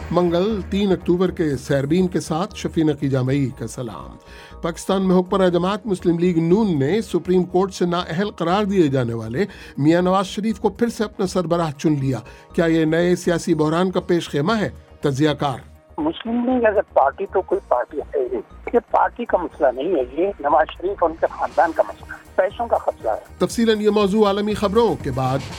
منگل 3 اکتوبر کے سیربین کے ساتھ شفیع نقی جامعی کا سلام۔ پاکستان میں حکمراں جماعت مسلم لیگ نون نے سپریم کورٹ سے نااہل قرار دیے جانے والے میاں نواز شریف کو پھر سے اپنا سربراہ چن لیا۔ کیا یہ نئے سیاسی بحران کا پیش خیمہ ہے؟ تجزیہ کار: مسلم لیگ اگر پارٹی تو کوئی پارٹی ہے ہی، یہ پارٹی کا مسئلہ نہیں ہے، یہ نواز شریف اور ان کے خاندان کا مسئلہ ہے، پیسوں کا قبضہ ہے۔ تفصیلاً یہ موضوع عالمی خبروں کے بعد۔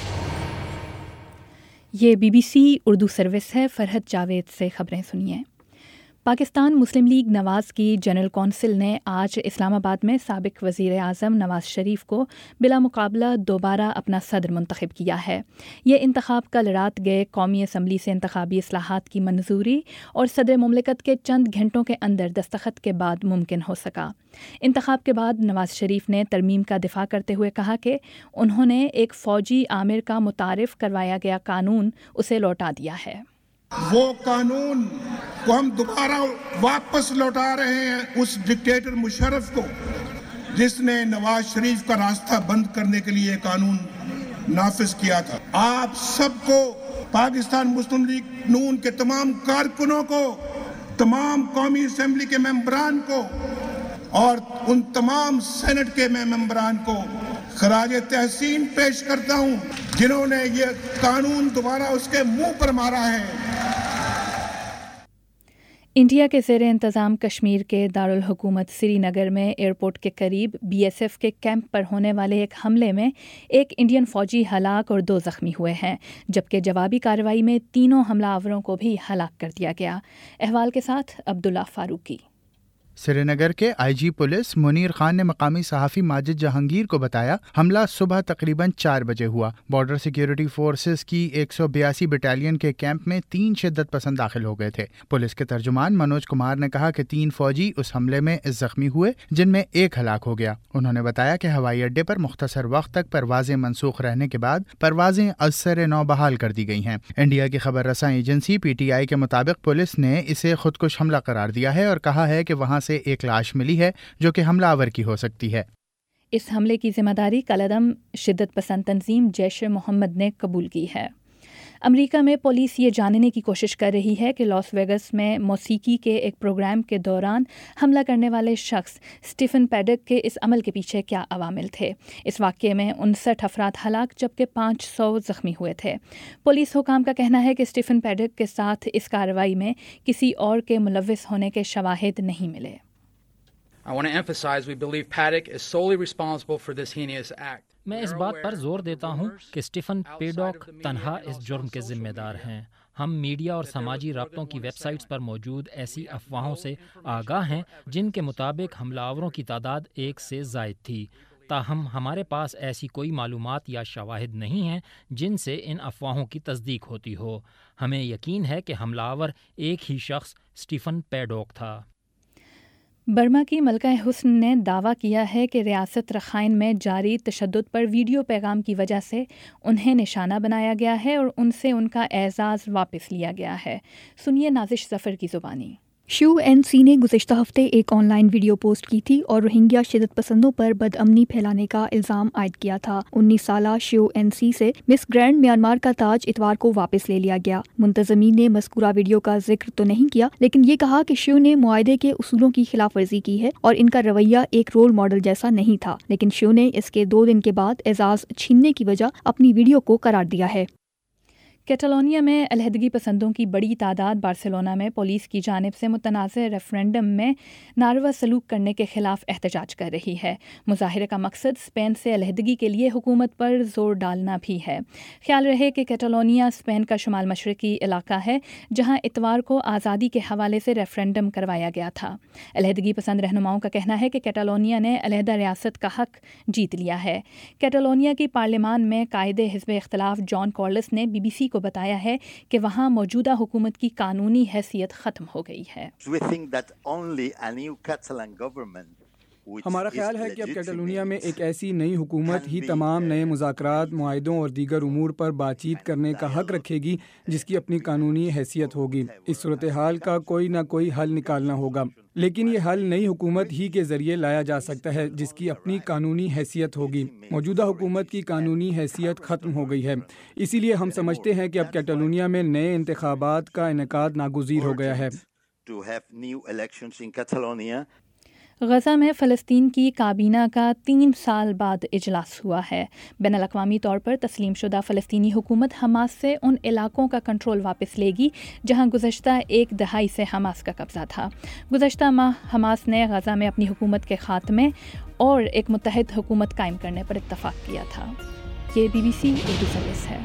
یہ BBC اردو سروس ہے۔ فرحت جاوید سے خبریں سنیے۔ پاکستان مسلم لیگ نواز کی جنرل کونسل نے آج اسلام آباد میں سابق وزیر اعظم نواز شریف کو بلا مقابلہ دوبارہ اپنا صدر منتخب کیا ہے۔ یہ انتخاب کل رات گئے قومی اسمبلی سے انتخابی اصلاحات کی منظوری اور صدر مملکت کے چند گھنٹوں کے اندر دستخط کے بعد ممکن ہو سکا۔ انتخاب کے بعد نواز شریف نے ترمیم کا دفاع کرتے ہوئے کہا کہ انہوں نے ایک فوجی آمر کا متعارف کروایا گیا قانون اسے لوٹا دیا ہے۔ وہ قانون کو ہم دوبارہ واپس لوٹا رہے ہیں اس ڈکٹیٹر مشرف کو جس نے نواز شریف کا راستہ بند کرنے کے لیے قانون نافذ کیا تھا۔ آپ سب کو، پاکستان مسلم لیگ نون کے تمام کارکنوں کو، تمام قومی اسمبلی کے ممبران کو اور ان تمام سینٹ کے ممبران کو خراج تحسین پیش کرتا ہوں جنہوں نے یہ قانون دوبارہ اس کے منہ پر مارا ہے۔ انڈیا کے زیر انتظام کشمیر کے دارالحکومت سری نگر میں ایئرپورٹ کے قریب BSF کے کیمپ پر ہونے والے ایک حملے میں ایک انڈین فوجی ہلاک اور 2 زخمی ہوئے ہیں، جبکہ جوابی کارروائی میں تینوں حملہ آوروں کو بھی ہلاک کر دیا گیا۔ احوال کے ساتھ عبداللہ فاروقی۔ سری نگر کے IG پولیس منیر خان نے مقامی صحافی ماجد جہانگیر کو بتایا حملہ صبح تقریباً 4 بجے ہوا۔ بارڈر سیکیورٹی فورسز کی 182 بٹالین کے کیمپ میں 3 شدت پسند داخل ہو گئے تھے۔ پولیس کے ترجمان منوج کمار نے کہا کہ 3 فوجی اس حملے میں زخمی ہوئے جن میں ایک ہلاک ہو گیا۔ انہوں نے بتایا کہ ہوائی اڈے پر مختصر وقت تک پروازیں منسوخ رہنے کے بعد پروازیں از سر نو بحال کر دی گئی ہیں۔ انڈیا کی خبر رساں ایجنسی PTI کے مطابق پولیس نے اسے خودکش حملہ قرار دیا ہے اور کہا ہے کہ وہاں سے ایک لاش ملی ہے جو کہ حملہ آور کی ہو سکتی ہے۔ اس حملے کی ذمہ داری کالعدم شدت پسند تنظیم جیش محمد نے قبول کی ہے۔ امریکہ میں پولیس یہ جاننے کی کوشش کر رہی ہے کہ لاس ویگس میں موسیقی کے ایک پروگرام کے دوران حملہ کرنے والے شخص اسٹیفن پیڈک کے اس عمل کے پیچھے کیا عوامل تھے۔ اس واقعے میں 59 افراد ہلاک جبکہ 500 زخمی ہوئے تھے۔ پولیس حکام کا کہنا ہے کہ اسٹیفن پیڈک کے ساتھ اس کارروائی میں کسی اور کے ملوث ہونے کے شواہد نہیں ملے۔ I want to emphasize we believe Paddock is solely responsible for this heinous act. میں اس بات پر زور دیتا ہوں کہ اسٹیفن پیڈوک تنہا اس جرم کے ذمہ دار ہیں۔ ہم میڈیا اور سماجی رابطوں کی ویب سائٹس پر موجود ایسی افواہوں سے آگاہ ہیں جن کے مطابق حملہ آوروں کی تعداد 1 سے زائد تھی، تاہم ہمارے پاس ایسی کوئی معلومات یا شواہد نہیں ہیں جن سے ان افواہوں کی تصدیق ہوتی ہو۔ ہمیں یقین ہے کہ حملہ آور ایک ہی شخص اسٹیفن پیڈوک تھا۔ برما کی ملکہ حسن نے دعویٰ کیا ہے کہ ریاست رخائن میں جاری تشدد پر ویڈیو پیغام کی وجہ سے انہیں نشانہ بنایا گیا ہے اور ان سے ان کا اعزاز واپس لیا گیا ہے۔ سنیے نازش ظفر کی زبانی۔ SUNC نے گزشتہ ہفتے ایک آن لائن ویڈیو پوسٹ کی تھی اور روہنگیا شدت پسندوں پر بدامنی پھیلانے کا الزام عائد کیا تھا۔ 19 سالہ SUNC سے مس گرینڈ میانمار کا تاج اتوار کو واپس لے لیا گیا۔ منتظمین نے مذکورہ ویڈیو کا ذکر تو نہیں کیا، لیکن یہ کہا کہ شیو نے معاہدے کے اصولوں کی خلاف ورزی کی ہے اور ان کا رویہ ایک رول ماڈل جیسا نہیں تھا، لیکن شیو نے اس کے 2 دن کے بعد اعزاز چھیننے کی وجہ اپنی ویڈیو کو قرار دیا ہے۔ کیٹالونیا میں علیحدگی پسندوں کی بڑی تعداد بارسلونا میں پولیس کی جانب سے متنازع ریفرنڈم میں ناروا سلوک کرنے کے خلاف احتجاج کر رہی ہے۔ مظاہرے کا مقصد اسپین سے علیحدگی کے لیے حکومت پر زور ڈالنا بھی ہے۔ خیال رہے کہ کیٹالونیا اسپین کا شمال مشرقی علاقہ ہے جہاں اتوار کو آزادی کے حوالے سے ریفرنڈم کروایا گیا تھا۔ علیحدگی پسند رہنماؤں کا کہنا ہے کہ کیٹالونیا نے علیحدہ ریاست کا حق جیت لیا ہے۔ کیٹالونیا کی پارلیمان میں قائد حزب اختلاف جان کارلس نے BBC کو بتایا ہے کہ وہاں موجودہ حکومت کی قانونی حیثیت ختم ہو گئی ہے۔ We think that only a new Catalan government ہمارا خیال ہے کہ اب کیٹالونیا میں ایک ایسی نئی حکومت ہی تمام نئے مذاکرات، معاہدوں اور دیگر امور پر بات چیت کرنے کا حق رکھے گی جس کی اپنی قانونی حیثیت ہوگی۔ اس صورتحال کا کوئی نہ کوئی حل نکالنا ہوگا، لیکن یہ حل نئی حکومت ہی کے ذریعے لایا جا سکتا ہے جس کی اپنی قانونی حیثیت ہوگی۔ موجودہ حکومت کی قانونی حیثیت ختم ہو گئی ہے، اسی لیے ہم سمجھتے ہیں کہ اب کیٹالونیا میں نئے انتخابات کا انعقاد ناگزیر ہو گیا ہے۔ غزہ میں فلسطین کی کابینہ کا 3 سال بعد اجلاس ہوا ہے۔ بین الاقوامی طور پر تسلیم شدہ فلسطینی حکومت حماس سے ان علاقوں کا کنٹرول واپس لے گی جہاں گزشتہ 1 دہائی سے حماس کا قبضہ تھا۔ گزشتہ ماہ حماس نے غزہ میں اپنی حکومت کے خاتمے اور ایک متحد حکومت قائم کرنے پر اتفاق کیا تھا۔ یہ BBC اردو سروس ہے۔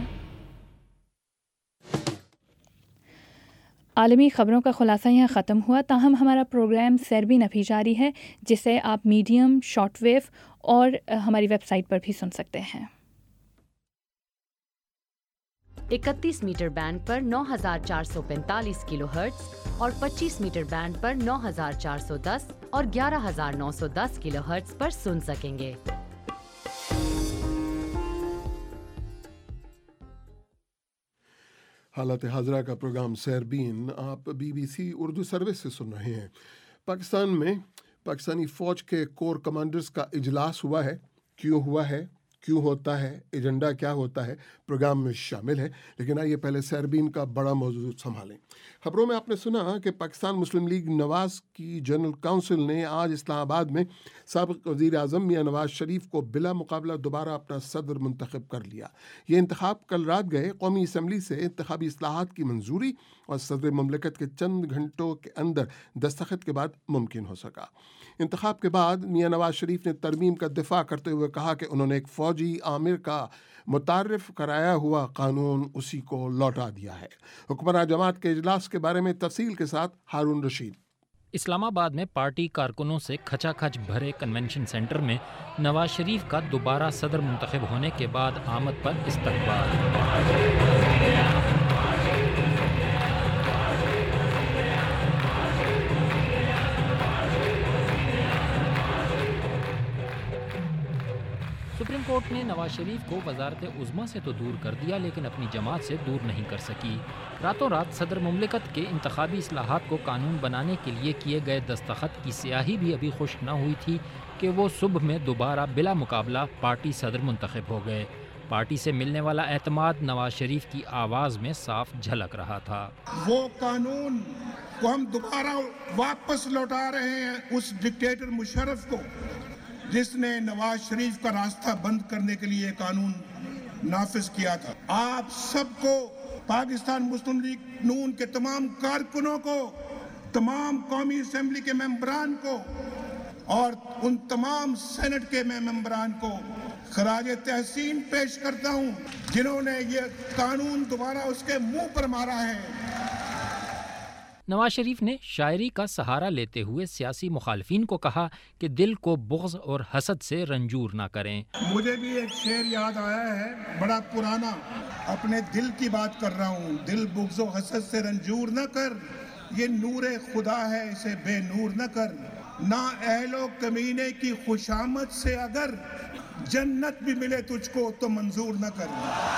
عالمی خبروں کا خلاصہ یہاں ختم ہوا، تاہم ہمارا پروگرام سیربین ابھی جاری ہے جسے آپ میڈیم، شارٹ ویو اور ہماری ویب سائٹ پر بھی سن سکتے ہیں۔ 31 میٹر بینڈ پر 9445 کلو ہرٹز اور 25 میٹر بینڈ پر 9410 اور 11910 کلو ہرٹز پر سن سکیں گے۔ حالات حاضرہ کا پروگرام سیربین آپ BBC اردو سروس سے سن رہے ہیں۔ پاکستان میں پاکستانی فوج کے کور کمانڈرز کا اجلاس ہوا ہے۔ کیوں ہوا ہے، کیوں ہوتا ہے، ایجنڈا کیا ہوتا ہے، پروگرام میں شامل ہے، لیکن آئیے پہلے سیربین کا بڑا موضوع سنبھالیں۔ خبروں میں آپ نے سنا کہ پاکستان مسلم لیگ نواز کی جنرل کونسل نے آج اسلام آباد میں سابق وزیر اعظم میاں نواز شریف کو بلا مقابلہ دوبارہ اپنا صدر منتخب کر لیا۔ یہ انتخاب کل رات گئے قومی اسمبلی سے انتخابی اصلاحات کی منظوری اور صدر مملکت کے چند گھنٹوں کے اندر دستخط کے بعد ممکن ہو سکا۔ انتخاب کے بعد میاں نواز شریف نے ترمیم کا دفاع کرتے ہوئے کہا کہ انہوں نے ایک فوجی آمر کا متعارف کرایا ہوا قانون اسی کو لوٹا دیا ہے۔ حکمراں جماعت کے اجلاس کے بارے میں تفصیل کے ساتھ ہارون رشید۔ اسلام آباد میں پارٹی کارکنوں سے کھچا کھچ بھرے کنونشن سینٹر میں نواز شریف کا دوبارہ صدر منتخب ہونے کے بعد آمد پر استقبال۔ سپریم کورٹ نے نواز شریف کو وزارت عظمیٰ سے تو دور کر دیا لیکن اپنی جماعت سے دور نہیں کر سکی۔ راتوں رات صدر مملکت کے انتخابی اصلاحات کو قانون بنانے کے لیے کیے گئے دستخط کی سیاہی بھی ابھی خشک نہ ہوئی تھی کہ وہ صبح میں دوبارہ بلا مقابلہ پارٹی صدر منتخب ہو گئے۔ پارٹی سے ملنے والا اعتماد نواز شریف کی آواز میں صاف جھلک رہا تھا۔ وہ قانون کو ہم دوبارہ واپس لوٹا رہے ہیں اس ڈکٹیٹر مشرف کو جس نے نواز شریف کا راستہ بند کرنے کے لیے قانون نافذ کیا تھا۔ آپ سب کو، پاکستان مسلم لیگ نون کے تمام کارکنوں کو، تمام قومی اسمبلی کے ممبران کو اور ان تمام سینٹ کے ممبران کو خراج تحسین پیش کرتا ہوں جنہوں نے یہ قانون دوبارہ اس کے منہ پر مارا ہے۔ نواز شریف نے شاعری کا سہارا لیتے ہوئے سیاسی مخالفین کو کہا کہ دل کو بغض اور حسد سے رنجور نہ کریں۔ مجھے بھی ایک شعر یاد آیا ہے، بڑا پرانا، اپنے دل کی بات کر رہا ہوں۔ دل بغض و حسد سے رنجور نہ کر، یہ نور خدا ہے اسے بے نور نہ کر۔ نہ اہل و کمینے کی خوشامد سے اگر جنت بھی ملے تجھ کو تو منظور نہ کر۔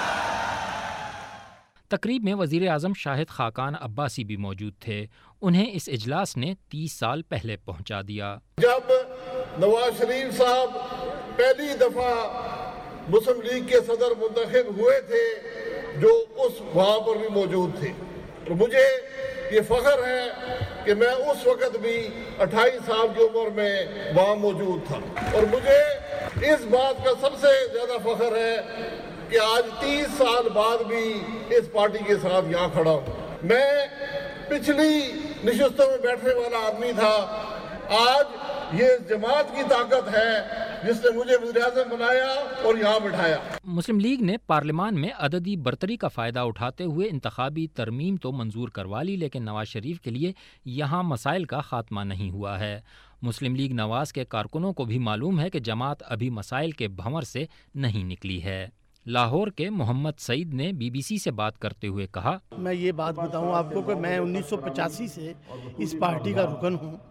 تقریب میں وزیر اعظم شاہد خاقان عباسی بھی موجود تھے۔ انہیں اس اجلاس نے 30 سال پہلے پہنچا دیا۔ جب نواز شریف صاحب پہلی دفعہ مسلم لیگ کے صدر منتخب ہوئے تھے جو اس وہاں پر بھی موجود تھے، اور مجھے یہ فخر ہے کہ میں اس وقت بھی 28 سال کی عمر میں وہاں موجود تھا، اور مجھے اس بات کا سب سے زیادہ فخر ہے کہ آج 30 سال بعد بھی اس پارٹی کے ساتھ یہاں کھڑا ہوں۔ میں پچھلی نشستوں میں بیٹھنے والا آدمی تھا، آج یہ جماعت کی طاقت ہے جس نے مجھے وزیر اعظم بنایا اور یہاں بٹھایا۔ مسلم لیگ نے پارلیمان میں عددی برتری کا فائدہ اٹھاتے ہوئے انتخابی ترمیم تو منظور کروا لی، لیکن نواز شریف کے لیے یہاں مسائل کا خاتمہ نہیں ہوا ہے۔ مسلم لیگ نواز کے کارکنوں کو بھی معلوم ہے کہ جماعت ابھی مسائل کے بھنور سے نہیں نکلی ہے۔ لاہور کے محمد سعید نے BBC سے بات کرتے ہوئے کہا، میں یہ بات بتاؤں آپ کو کہ میں 1985 سے اس پارٹی کا رکن ہوں۔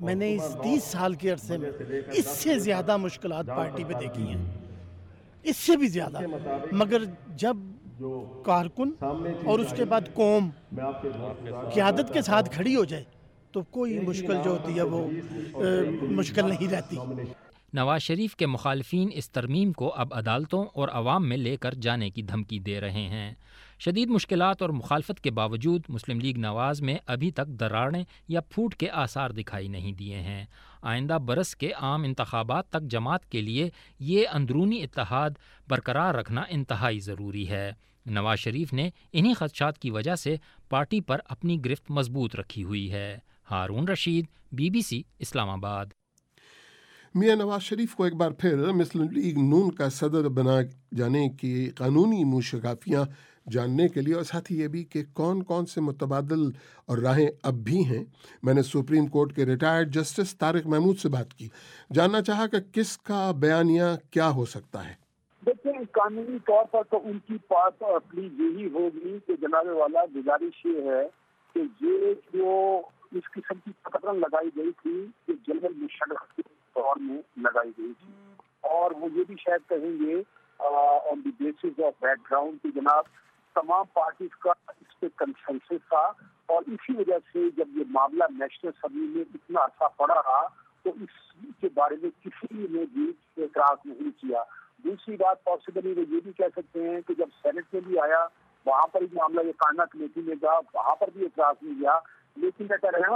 میں نے اس 30 سال کے عرصے میں اس سے زیادہ مشکلات پارٹی پہ دیکھی ہیں، اس سے بھی زیادہ، مگر جب کارکن اور اس کے بعد قوم قیادت کے ساتھ کھڑی ہو جائے تو کوئی مشکل جو ہوتی ہے وہ مشکل نہیں رہتی۔ نواز شریف کے مخالفین اس ترمیم کو اب عدالتوں اور عوام میں لے کر جانے کی دھمکی دے رہے ہیں۔ شدید مشکلات اور مخالفت کے باوجود مسلم لیگ نواز میں ابھی تک دراڑیں یا پھوٹ کے آثار دکھائی نہیں دیے ہیں۔ آئندہ برس کے عام انتخابات تک جماعت کے لیے یہ اندرونی اتحاد برقرار رکھنا انتہائی ضروری ہے۔ نواز شریف نے انہی خدشات کی وجہ سے پارٹی پر اپنی گرفت مضبوط رکھی ہوئی ہے۔ ہارون رشید، BBC اسلام آباد۔ میاں نواز شریف کو ایک بار پھر مسلم لیگ نون کا صدر بنا جانے کی قانونی موشگافیاں جاننے کے لیے، اور ساتھ ہی یہ بھی کہ کون کون سے متبادل اور راہیں اب بھی ہیں، میں نے سپریم کورٹ کے ریٹائرڈ جسٹس طارق محمود سے بات کی۔ جاننا چاہا کہ کس کا بیانیہ کیا ہو سکتا ہے۔ دیکھیں، قانونی طور پر تو ان کی پاس پلیز یہی ہوگی کہ جناب والا گزارش یہ ہے کہ یہ جو اس قسم کی پکڑن لگائی گئی تھی کہ جنرل مشرف کے دور میں لگائی گئی تھی، اور وہ یہ بھی شاید کہیں گے on the basis of background کہ جناب تمام پارٹیز کا اس پہ کنسنسس تھا، اور اسی وجہ سے جب یہ معاملہ نیشنل اسمبلی میں اتنا عرصہ پڑا رہا تو اس کے بارے میں کسی نے بھی اعتراض نہیں کیا۔ دوسری بات پاسبلی وہ یہ بھی کہہ سکتے ہیں کہ جب سینٹ میں بھی آیا وہاں پر بھی معاملہ یہ کائنہ کمیٹی میں گیا، وہاں پر بھی اعتراض نہیں گیا، لیکن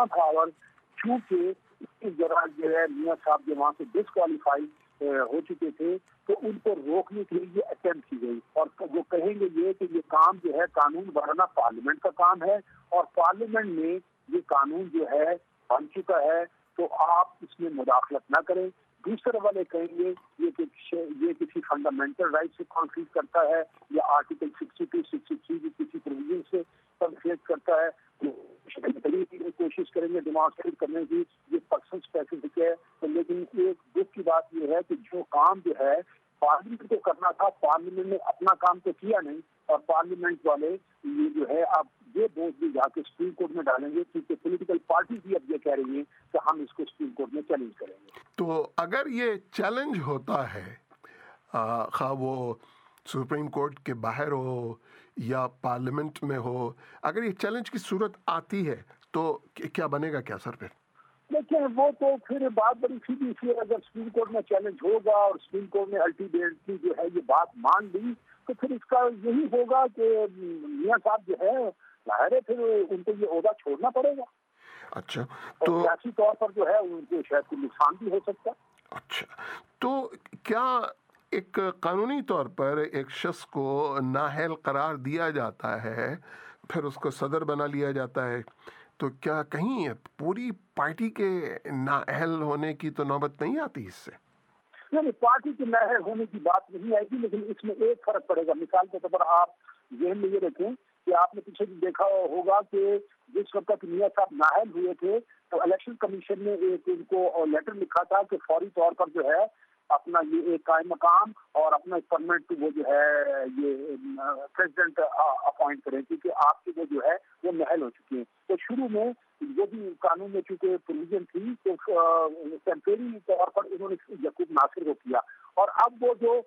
چونکہ اس دوران جو ہے میاں صاحب جو وہاں سے ڈسکوالیفائی ہو چکے تھے تو ان کو روکنے کے لیے یہ اٹیمپٹ کی گئی، اور وہ کہیں گے یہ کہ یہ کام جو ہے قانون بنانا پارلیمنٹ کا کام ہے، اور پارلیمنٹ میں یہ قانون جو ہے بن چکا ہے تو آپ اس میں مداخلت نہ کریں۔ دوسرے والے کہیں گے یہ کسی فنڈامنٹل رائٹ سے کانفلکٹ کرتا ہے یا آرٹیکل 62 63 کی کسی پروویژن سے کنفلکٹ کرتا ہے، کوشش کریں گے ڈیمانسٹریٹ کرنے کی یہ پرسن اسپیسیفک ہے۔ لیکن ایک دکھ کی بات یہ ہے کہ جو کام جو ہے پارلیمنٹ کو کرنا تھا، پارلیمنٹ نے اپنا کام تو کیا نہیں، اور پارلیمنٹ والے یہ جو ہے اب یہ بوجھ بھی جا کے سپریم کورٹ میں ڈالیں گے، کیونکہ پولیٹیکل پارٹی بھی اب یہ کہہ رہی ہیں کہ ہم اس کو سپریم کورٹ میں چیلنج کریں گے۔ تو اگر یہ چیلنج ہوتا ہے، خواہ وہ سپریم کورٹ کے باہر ہو یا پارلیمنٹ میں ہو، اگر یہ چیلنج کی صورت آتی ہے تو کیا بنے گا، کیا سر پھر؟ دیکھیں وہ تو پھر بات بڑی سیدھی سی ہے، اگر سپریم کورٹ میں چیلنج ہوگا اور سپریم کورٹ نے الٹیمیٹلی جو ہے یہ بات مان لی تو پھر اس کا یہی ہوگا کہ میاں صاحب جو ہے ظاہر ہے پھر ان کو یہ عہدہ چھوڑنا پڑے گا۔ اچھا، تو سیاسی طور پر جو ہے ان کو شاید کوئی نقصان بھی ہو سکتا ہے۔ اچھا، تو کیا ایک قانونی طور پر ایک شخص کو نااہل قرار دیا جاتا ہے، پھر اس کو صدر بنا لیا جاتا ہے، تو کیا کہیں پوری پارٹی کے نااہل ہونے کی تو نوبت نہیں آتی اس سے؟ نہیں، پارٹی کے نااہل ہونے کی بات نہیں آئے گی، لیکن اس میں ایک فرق پڑے گا۔ مثال کے طور پر آپ ذہن میں یہ رکھیں کہ آپ نے پیچھے دیکھا ہوگا کہ جس وقت تک میاں صاحب نااہل ہوئے تھے تو الیکشن کمیشن نے ایک ان کو لیٹر لکھا تھا کہ فوری طور پر جو ہے اپنا یہ ایک قائم مقام اور اپنا پرمنٹ وہ جو ہے یہ پریزیڈنٹ اپوائنٹ کریں، کیونکہ آپ کی وہ جو ہے وہ نااہل ہو چکی ہیں۔ تو شروع میں جو بھی قانون میں چونکہ پروویژن تھی تو ٹیمپریری طور پر انہوں نے یعقوب ناصر کو کیا، اور اب وہ جو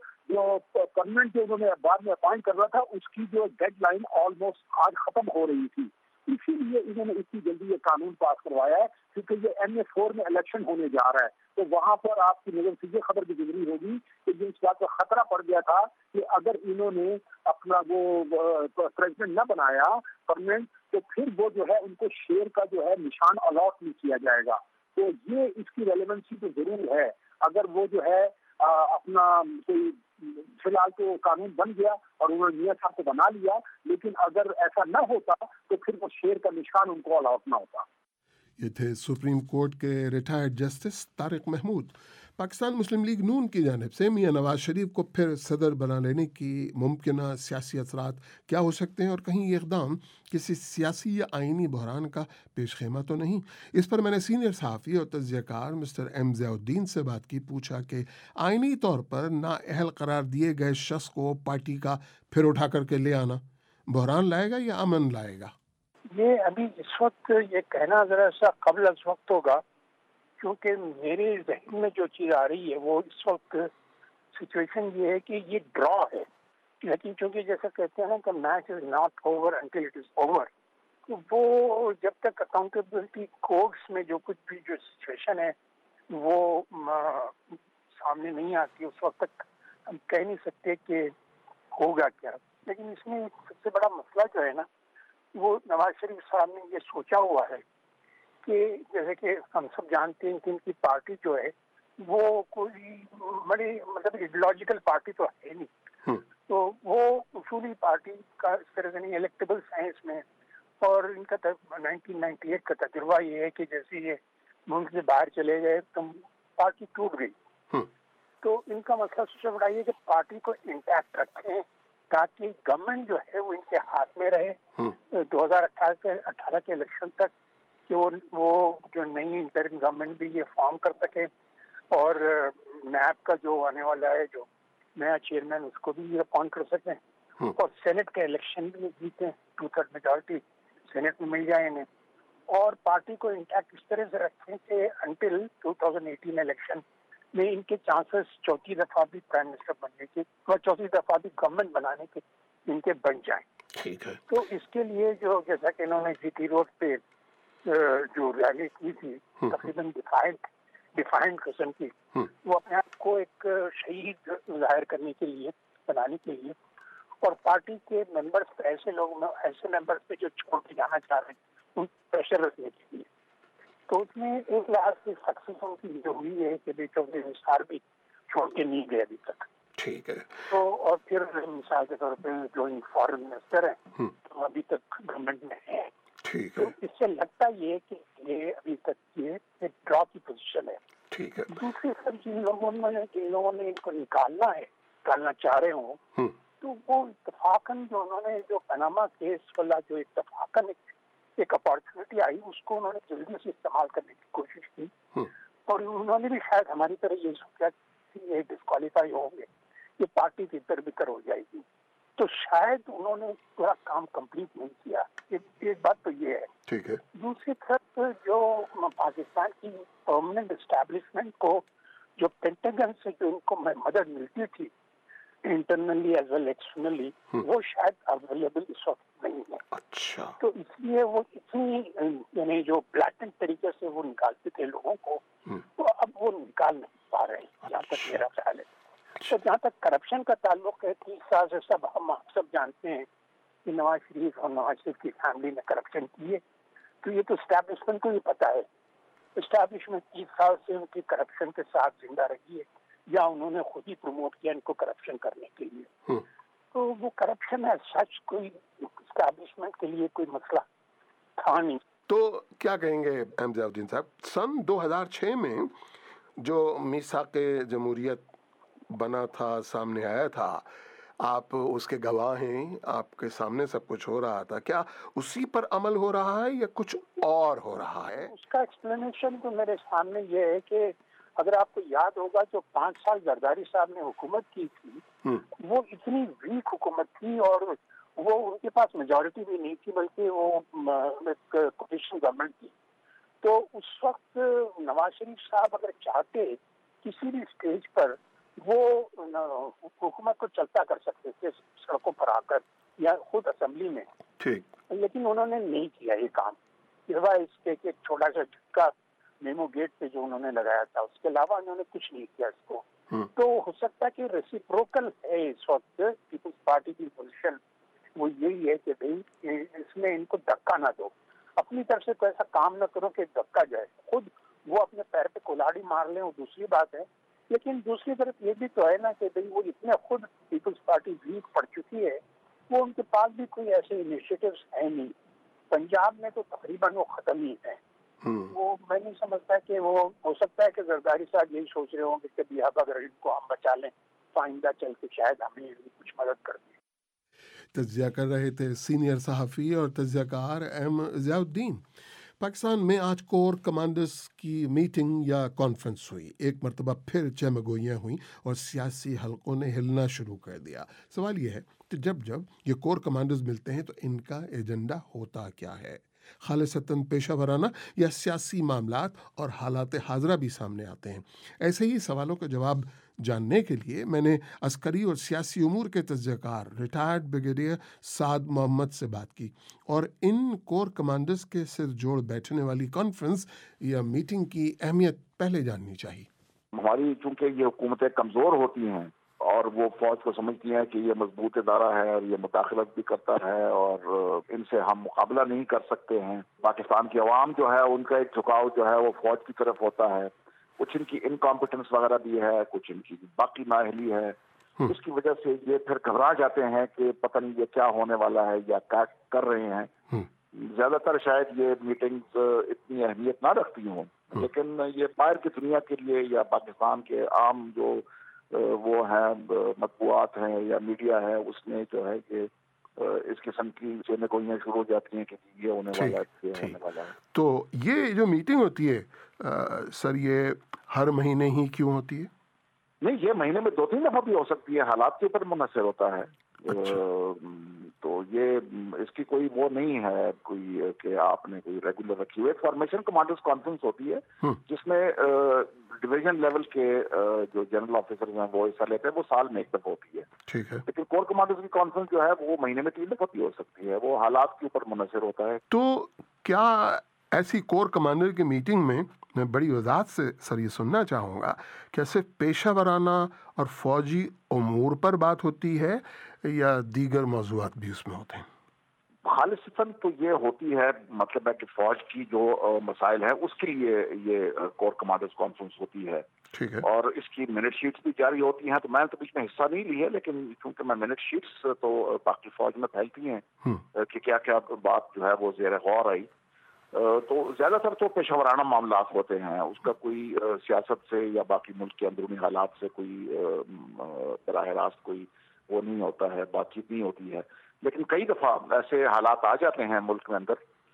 پرمنٹ جو انہوں نے بعد میں اپوائنٹ کر رہا تھا اس کی جو ڈیڈ لائن آلموسٹ آج ختم ہو رہی تھی، اسی لیے انہوں نے اتنی جلدی یہ قانون پاس کروایا ہے، کیونکہ یہ MA4 میں الیکشن ہونے جا رہا ہے۔ تو وہاں پر آپ کی نظر سے یہ خبر بھی گزری ہوگی کہ جو اس بات کا خطرہ پڑ گیا تھا کہ اگر انہوں نے اپنا وہ پریزیڈنٹ نہ بنایا پرمنٹ تو پھر وہ جو ہے ان کو شیر کا جو ہے نشان الاٹ نہیں کیا جائے گا۔ تو یہ اس کی ریلیونسی تو ضرور ہے، اگر وہ جو ہے اپنا کوئی فی الحال تو قانون بن گیا اور انہوں نے میاں صاحب کو بنا لیا، لیکن اگر ایسا نہ ہوتا تو پھر وہ شیر کا نشان ان کو الاٹ نہ ہوتا۔ یہ تھے سپریم کورٹ کے ریٹائرڈ جسٹس طارق محمود۔ پاکستان مسلم لیگ نون کی جانب سے میاں نواز شریف کو پھر صدر بنا لینے کی ممکنہ سیاسی اثرات کیا ہو سکتے ہیں، اور کہیں یہ اقدام کسی سیاسی یا آئینی بحران کا پیش خیمہ تو نہیں؟ اس پر میں نے سینئر صحافی اور تجزیہ کار مسٹر ایم ضیاء الدین سے بات کی، پوچھا کہ آئینی طور پر نااہل قرار دیے گئے شخص کو پارٹی کا پھر اٹھا کر کے لے آنا بحران لائے گا یا امن لائے گا؟ یہ ابھی اس وقت یہ کہنا ذرا سا قبل از وقت ہوگا، کیونکہ میرے ذہن میں جو چیز آ رہی ہے وہ اس وقت سچویشن یہ ہے کہ یہ ڈرا ہے، لیکن چونکہ جیسا کہتے ہیں کہ match is not over until it is over, تو وہ جب تک اکاؤنٹیبلٹی کورٹس میں جو کچھ بھی جو سچویشن ہے وہ سامنے نہیں آتی، اس وقت تک ہم کہہ نہیں سکتے کہ ہوگا کیا. لیکن اس میں سب سے بڑا مسئلہ جو ہے نا وہ نواز شریف صاحب نے یہ سوچا ہوا ہے کہ جیسے کہ ہم سب جانتے ہیں کہ ان کی پارٹی جو ہے وہ کوئی بڑی مطلب ایڈیولوجیکل پارٹی تو ہے نہیں، تو وہ اصولی پارٹی کا اس طرح سے نہیں الیکٹیبل سائنس میں، اور ان کا 1998 کا تجربہ یہ ہے کہ جیسے یہ ملک سے باہر چلے گئے تو پارٹی ٹوٹ گئی. تو ان کا مسئلہ سب سے بڑا یہ کہ پارٹی کو انٹیکٹ رکھیں تاکہ گورنمنٹ جو ہے وہ ان کے ہاتھ میں رہے 2018 کے الیکشن تک، کہ وہ جو نئی انٹرم گورنمنٹ بھی یہ فارم کر سکے، اور نیب کا جو آنے والا ہے جو نیا چیئرمین اس کو بھی یہ اپوائنٹ کر سکیں، اور سینٹ کا الیکشن بھی جیتے 2/3 میجورٹی سینٹ میں مل جائے انہیں، اور پارٹی کو انٹیکٹ اس طرح سے رکھیں کہ انٹل 2018 الیکشن میں ان کے چانسز چوتھی دفعہ بھی پرائم منسٹر بننے کے اور چوتھی دفعہ بھی گورنمنٹ بنانے کے ان کے بن جائیں. ٹھیک ہے. تو اس کے لیے جو جیسا کہ انہوں نے جی ٹی روڈ پہ جو ریلی کی تھی تقریباً ڈیفائنڈ قسم کی، وہ اپنے آپ کو ایک شہید ظاہر کرنے کے لیے بنانے کے لیے، اور پارٹی کے ممبرس ایسے ممبرس پہ جو چھوڑ کے جانا چاہ رہے ہیں ان پریشر رکھنے کے لیے. تو اس میں ایک لحاظ سے سکسیس ان کی جو ہوئی ہے کہ چودھری نثار بھی چھوڑ کے نہیں گئے ابھی تک. ٹھیک ہے. تو اور پھر مثال کے طور پہ جو فارن منسٹر ہیں تو ابھی تک گورنمنٹ میں ہیں. ٹھیک ہے. تو اس سے لگتا یہ کہ یہ ابھی تک یہ ایک ڈرا کی پوزیشن ہے. ٹھیک ہے. دوسری طرف جن لوگوں نے ان کو نکالنا چاہ رہے ہوں تو وہ اتفاقاً جو انہوں نے جو پاناما کیس والا جو اتفاقاً ایک اپارچونیٹی آئی اس کو انہوں نے جلدی سے استعمال کرنے کی کوشش کی، اور انہوں نے بھی شاید ہماری طرح یہ سوچا کہ یہ ڈسکوالیفائی ہوں گے، یہ پارٹی کی بکر ہو جائے گی، تو شاید انہوں نے پورا کام کمپلیٹ نہیں کیا. ایک بات تو یہ ہے. ٹھیک ہے. دوسری طرف جو پاکستان کی پرماننٹ اسٹیبلشمنٹ کو جو پینٹاگن سے جو ان کو مدد ملتی تھی انٹرنلی ایز ویل ایکسٹرنلی، وہ شاید اویلیبل اس وقت نہیں ہے. اچھا. تو اس لیے وہ اتنی یعنی جو بلیٹنٹ طریقے سے وہ نکالتے تھے لوگوں کو، تو اب وہ نکال نہیں پا رہے ہیں جہاں تک میرا خیال ہے. تو جہاں تک کرپشن کا تعلق ہے 30 سال سے ہم سب جانتے ہیں کہ نواز شریف اور نواز شریف کی فیملی نے کرپشن کی ہے، تو یہ تو اسٹیبلشمنٹ کو ہی پتا ہے. اسٹیبلشمنٹ 30 سال سے ان کی کرپشن کے ساتھ زندہ رہی ہے، یا انہوں نے خود ہی پروموٹ کیا ان کو کرپشن کرنے کے لیے. تو وہ کرپشن ہے سچ کوئی اسٹیبلشمنٹ کے لیے کوئی مسئلہ تھا نہیں. تو کیا کہیں گے احمد ضیاء الدین صاحب، سن 2006 میں جو میثاق جمہوریت بنا تھا، سامنے آیا تھا، آپ اس کے گواہ ہیں، آپ کے سامنے سب کچھ ہو رہا تھا، کیا اسی پر عمل ہو رہا ہے یا کچھ اور ہو رہا ہے؟ اس کا ایکسپلینیشن تو میرے سامنے یہ ہے کہ اگر آپ کو یاد ہوگا جو 5 سال زرداری صاحب نے حکومت کی تھی وہ اتنی ویک حکومت تھی، اور وہ ان کے پاس میجورٹی بھی نہیں تھی بلکہ وہ ایک کولیشن گورنمنٹ تھی. تو اس وقت نواز شریف صاحب اگر چاہتے کسی بھی اسٹیج پر وہ حکومت کو چلتا کر سکتے تھے سڑکوں پر آ کر یا خود اسمبلی میں. ٹھیک. لیکن انہوں نے نہیں کیا یہ کام، سوائے اس کے ایک چھوٹا سا جھٹکا میمو گیٹ پہ جو انہوں نے لگایا تھا، اس کے علاوہ انہوں نے کچھ نہیں کیا اس کو. تو ہو سکتا ہے کہ ریسیپروکل ہے اس وقت پیپلز پارٹی کی پوزیشن، وہ یہی ہے کہ بھائی اس میں ان کو دھکا نہ دو، اپنی طرف سے تو ایسا کام نہ کرو کہ دھکا جائے، خود وہ اپنے پیر پہ کلاڑی مار لیں وہ دوسری بات ہے. لیکن دوسری طرف یہ بھی تو ہے نا کہ بھائی وہ اتنے خود پیپلز پارٹی ویک پڑ چکی ہے، وہ ان کے پاس بھی کوئی ایسے انیشیٹوز ہیں نہیں. پنجاب میں تو تقریباً وہ ختم ہی ہے. وہ میں نہیں سمجھتا کہ وہ ہو سکتا ہے کہ زرداری صاحب یہی سوچ رہے ہوں گے کہ بھی اب اگر ان کو ہم بچا لیں تو آئندہ چل کے شاید ہمیں کچھ مدد کر دیں. تجزیہ کر رہے تھے سینئر صحافی اور تجزیہ کار احمد ضیاء الدین. पाकिस्तान में आज कोर कमांडर्स की मीटिंग या कॉन्फ्रेंस हुई। एक मरतबा फिर चमगोइयाँ हुई और सियासी हलकों ने हिलना शुरू कर दिया। सवाल यह है कि जब जब ये कोर कमांडर्स मिलते हैं तो इनका एजेंडा होता क्या है? खालिसतन पेशा वराना या सियासी मामलात और हालात हाजरा भी सामने आते हैं। ऐसे ही सवालों का जवाब जानने के लिए मैंने अस्करी और सियासी उमूर के तज्ज़कार रिटायर्ड ब्रिगेडियर साद मोहम्मद से बात की और इन कोर कमांडर्स के सिर जोड़ बैठने वाली कॉन्फ्रेंस या मीटिंग की अहमियत पहले जाननी चाहिए। हमारी चूंकि ये हुकूमतें कमज़ोर होती हैं और वो फौज को समझती हैं कि ये मजबूत इदारा है और ये मुदाखलत भी करता है और इनसे हम मुकाबला नहीं कर सकते हैं। पाकिस्तान की अवाम जो है उनका एक झुकाव जो है वो फौज की तरफ होता है। कुछ इनकी इनकॉम्पिटेंस वगैरह भी है, कुछ इनकी बाकी नाअहली है। उसकी वजह से ये फिर घबरा जाते हैं कि पता नहीं ये क्या होने वाला है या क्या कर रहे हैं। ज्यादातर शायद ये मीटिंग्स इतनी अहमियत ना रखती हों, लेकिन ये बाहर की दुनिया के लिए या पाकिस्तान के आम जो वो है मतबूआत हैं या मीडिया है, उसमें जो है कि इस किस्म की चेनगोइयाँ शुरू हो जाती हैं कि ये होने वाला है, ये होने वाला है। तो ये जो मीटिंग होती है सर, ये हर महीने ही क्यों होती है? नहीं, ये महीने में 2-3 दफा भी हो सकती है, हालात के ऊपर मुनहसर होता है। तो ये इसकी कोई वो नहीं है कोई कि आपने कोई रेगुलर रखी हुई। फॉर्मेशन कमांडर्स कॉन्फ्रेंस होती है जिसमें डिवीजन लेवल के जो जनरल ऑफिसर्स हैं वो हिस्सा लेते हैं, वो साल में एक दफा होती है। ठीक है। लेकिन कोर कमांडर्स की कॉन्फ्रेंस जो है वो महीने में 3 दफा भी हो सकती है, वो हालात के ऊपर मुनहसर होता है। तो क्या ऐसी कोर कमांडर की मीटिंग में, मैं बड़ी वजाहत से सर ये सुनना चाहूँगा, क्या सिर्फ पेशा वराना और फौजी उमूर पर बात होती है या दीगर मौज़ूआत भी उसमें होते हैं? खालिसतन तो ये होती है, मतलब है कि फौज की जो मसाइल है उसके लिए ये कोर कमांडर्स कॉन्फ्रेंस होती है। ठीक है। और इसकी मिनट शीट्स भी जारी होती हैं। तो मैंने तो बीच में हिस्सा नहीं लिया, लेकिन क्योंकि मैं मिनट शीट्स तो बाकी फौज में फैलती हैं कि क्या क्या बात जो है वो ज़ेर गौर आई। तो ज्यादातर तो पेशावराना मामलात होते हैं, उसका कोई सियासत से या बाकी मुल्क के अंदरूनी हालात से कोई बराह रास्त कोई वो नहीं होता है, बातचीत नहीं होती है। लेकिन कई दफा ऐसे हालात आ जाते हैं मुल्क में अंदर,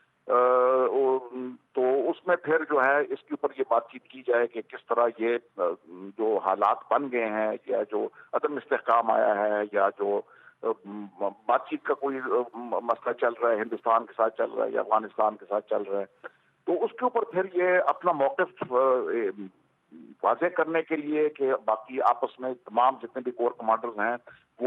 तो उसमें फिर जो है इसके ऊपर ये बातचीत की जाए कि किस तरह ये जो हालात बन गए हैं या जो अदम इस्तेहकाम आया है या जो बातचीत का कोई मसला चल रहा है, हिंदुस्तान के साथ चल रहा है या अफगानिस्तान के साथ चल रहा है, तो उसके ऊपर फिर ये अपना मौक़िफ़ वाज़ेह करने के लिए कि बाकी आपस में तमाम जितने भी कोर कमांडर्स हैं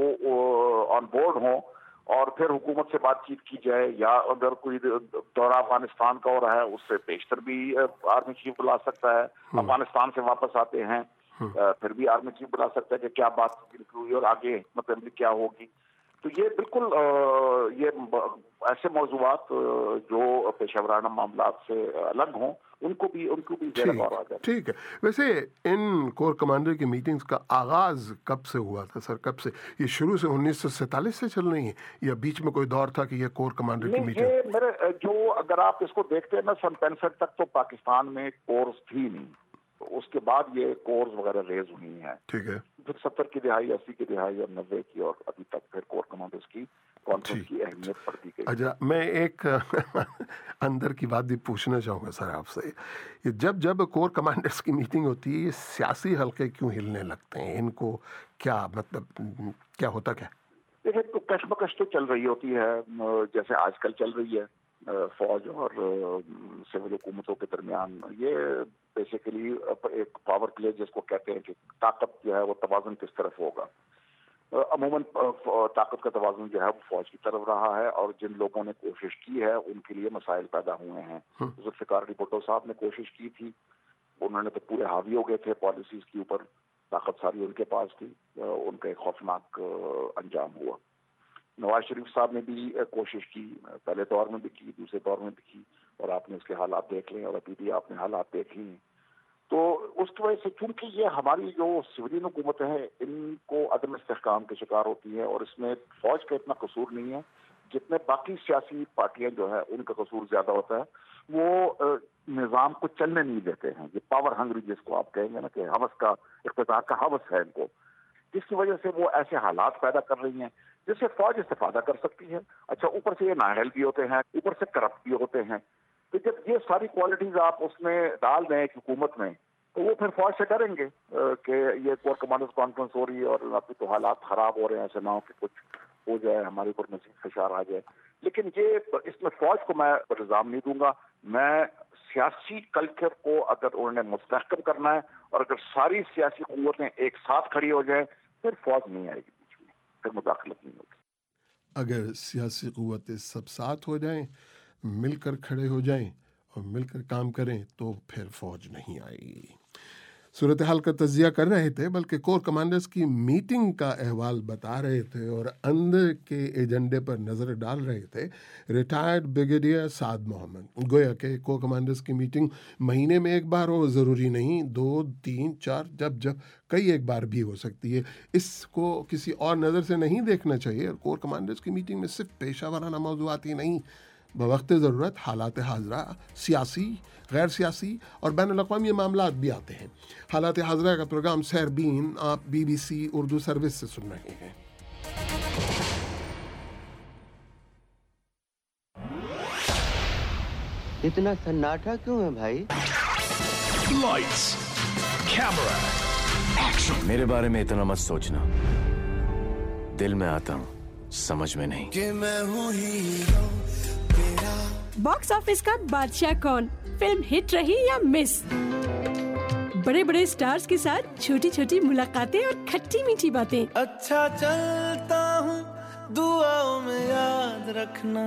वो ऑन बोर्ड हों और फिर हुकूमत से बातचीत की जाए, या अगर कोई दौरा अफगानिस्तान का हो रहा है उससे पेशतर भी आर्मी चीफ बुला सकता है। अफगानिस्तान से वापस आते हैं फिर भी आर्मी चीफ बुला सकता है कि क्या बात हुई और आगे मतलब क्या होगी। तो ये बिल्कुल ये ऐसे मौज़ूआत जो पेशावराना मामलात से अलग हों उनको भी ज़ेर गौर आ जाए। ठीक है। वैसे इन कोर कमांडर की मीटिंग्स का आगाज़ कब से हुआ था सर? कब से ये शुरू से 1947 से चल रही है या बीच में कोई दौर था कि ये कोर कमांडर की मीटिंग? ये मेरे जो अगर आप इसको देखते हैं ना, सन 65 तक तो पाकिस्तान में कोर्स थी नहीं, तो उसके बाद ये कोर्स वगैरह रेज हुई हैं। ठीक है। फिर 70 की दिहाई, 80 की दिहाई और 90 की और अभी तक फिर कोर कमांडर्स की कॉन्फ्रेंस की अहमियत बढ़ती गई। अच्छा, मैं एक अंदर की बात भी पूछना चाहूँगा सर आपसे। जब जब कोर कमांडर्स की मीटिंग होती है, ये सियासी हल्के क्यों हिलने लगते हैं? इनको क्या मतलब क्या होता क्या? देखिए, तो कशमकश तो चल रही होती है जैसे आजकल चल रही है फौज और सिविल हुकूमतों के दरमियान। ये बेसिकली एक पावर प्ले जिसको कहते हैं कि ताकत जो है वो तवाज़ुन किस तरफ होगा। अमूमन ताकत का तवाज़ुन जो है वो फौज की तरफ रहा है और जिन लोगों ने कोशिश की है उनके लिए मसाइल पैदा हुए हैं। जुल्फ़िकार अली भुट्टो साहब ने कोशिश की थी, उन्होंने तो पूरे हावी हो गए थे पॉलिसीज के ऊपर, ताकत सारी उनके पास थी, उनका एक खौफनाक अंजाम हुआ। नवाज शरीफ साहब ने भी कोशिश की, पहले दौर में भी की, दूसरे दौर में भी की, और आपने उसके हालात देख लें और अभी भी आपने हालात देख लिए। तो उसकी वजह से चूंकि ये हमारी जो सिविलियन हुकूमत है इनको अदम इस्तेहकाम के शिकार होती है, और इसमें फौज का इतना कसूर नहीं है जितने बाकी सियासी पार्टियां जो है उनका कसूर ज्यादा होता है। वो निज़ाम को चलने नहीं देते हैं। ये पावर हंग्री जिसको आप कहेंगे ना कि हवस का, इख्तियार का हवस है इनको, जिसकी वजह से वो ऐसे हालात पैदा कर रही हैं जिससे फौज इस्तेफादा कर सकती है। अच्छा, ऊपर से ये नाअहल भी होते हैं, ऊपर से करप्ट भी होते हैं। تو جب یہ ساری کوالٹیز آپ اس میں ڈال دیں ایک حکومت میں تو وہ پھر فوج سے ڈریں گے کہ یہ کور کمانڈرز کانفرنس ہو رہی ہے اور ابھی تو حالات خراب ہو رہے ہیں، ایسے نہ ہو کہ کچھ ہو جائے، ہمارے اوپر مزید فشار آ جائے. لیکن یہ اس میں فوج کو میں الزام نہیں دوں گا. میں سیاسی کلچر کو اگر انہوں نے مستحکم کرنا ہے اور اگر ساری سیاسی قوتیں ایک ساتھ کھڑی ہو جائیں پھر فوج نہیں آئے گی بیچ میں، پھر مداخلت نہیں ہوگی. اگر سیاسی قوتیں سب ساتھ ہو جائیں، مل کر کھڑے ہو جائیں اور مل کر کام کریں تو پھر فوج نہیں آئے گی. صورتحال کا تجزیہ کر رہے تھے، بلکہ کور کمانڈرز کی میٹنگ کا احوال بتا رہے تھے اور اندر کے ایجنڈے پر نظر ڈال رہے تھے ریٹائرڈ بریگیڈیئر سعد محمد. گویا کہ کور کمانڈرز کی میٹنگ مہینے میں ایک بار ہو، ضروری نہیں 2 3 4 جب کئی ایک بار بھی ہو سکتی ہے. اس کو کسی اور نظر سے نہیں دیکھنا چاہیے. اور کور کمانڈرز کی میٹنگ میں صرف پیشہ ورانہ موضوعات ہی نہیں، بوقت ضرورت حالات حاضرہ، سیاسی، غیر سیاسی اور بین الاقوامی معاملات بھی آتے ہیں. حالات حاضرہ کا پروگرام سیربین آپ BBC اردو سروس سے سن رہے ہیں. اتنا سناٹا کیوں ہے بھائی؟ Lights, camera, action. میرے بارے میں اتنا مت سوچنا، دل میں آتا ہوں، سمجھ میں نہیں. کہ میں ہوں ہیرو تیرا. باکس آفس کا بادشاہ کون؟ فلم ہٹ رہی یا مس؟ بڑے بڑے سٹارز کے ساتھ چھوٹی چھوٹی ملاقاتیں اور کھٹی میٹھی باتیں. اچھا چلتا ہوں، دعاؤں میں یاد رکھنا.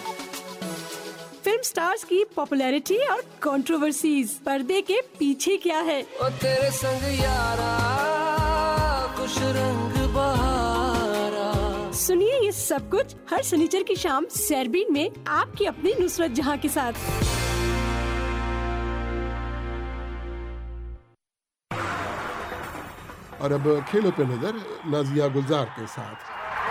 فلم سٹارز کی پاپولیرٹی اور کنٹروورسیز، پردے کے پیچھے کیا ہے؟ او تیرے سنگ یارا خوش رنگ بہارا. سنیے یہ سب کچھ ہر سنیچر کی شام سیربین میں آپ کی اپنی نصرت جہاں کے ساتھ. اور اب کھیلوں پہ نظر نازیہ گلزار کے ساتھ.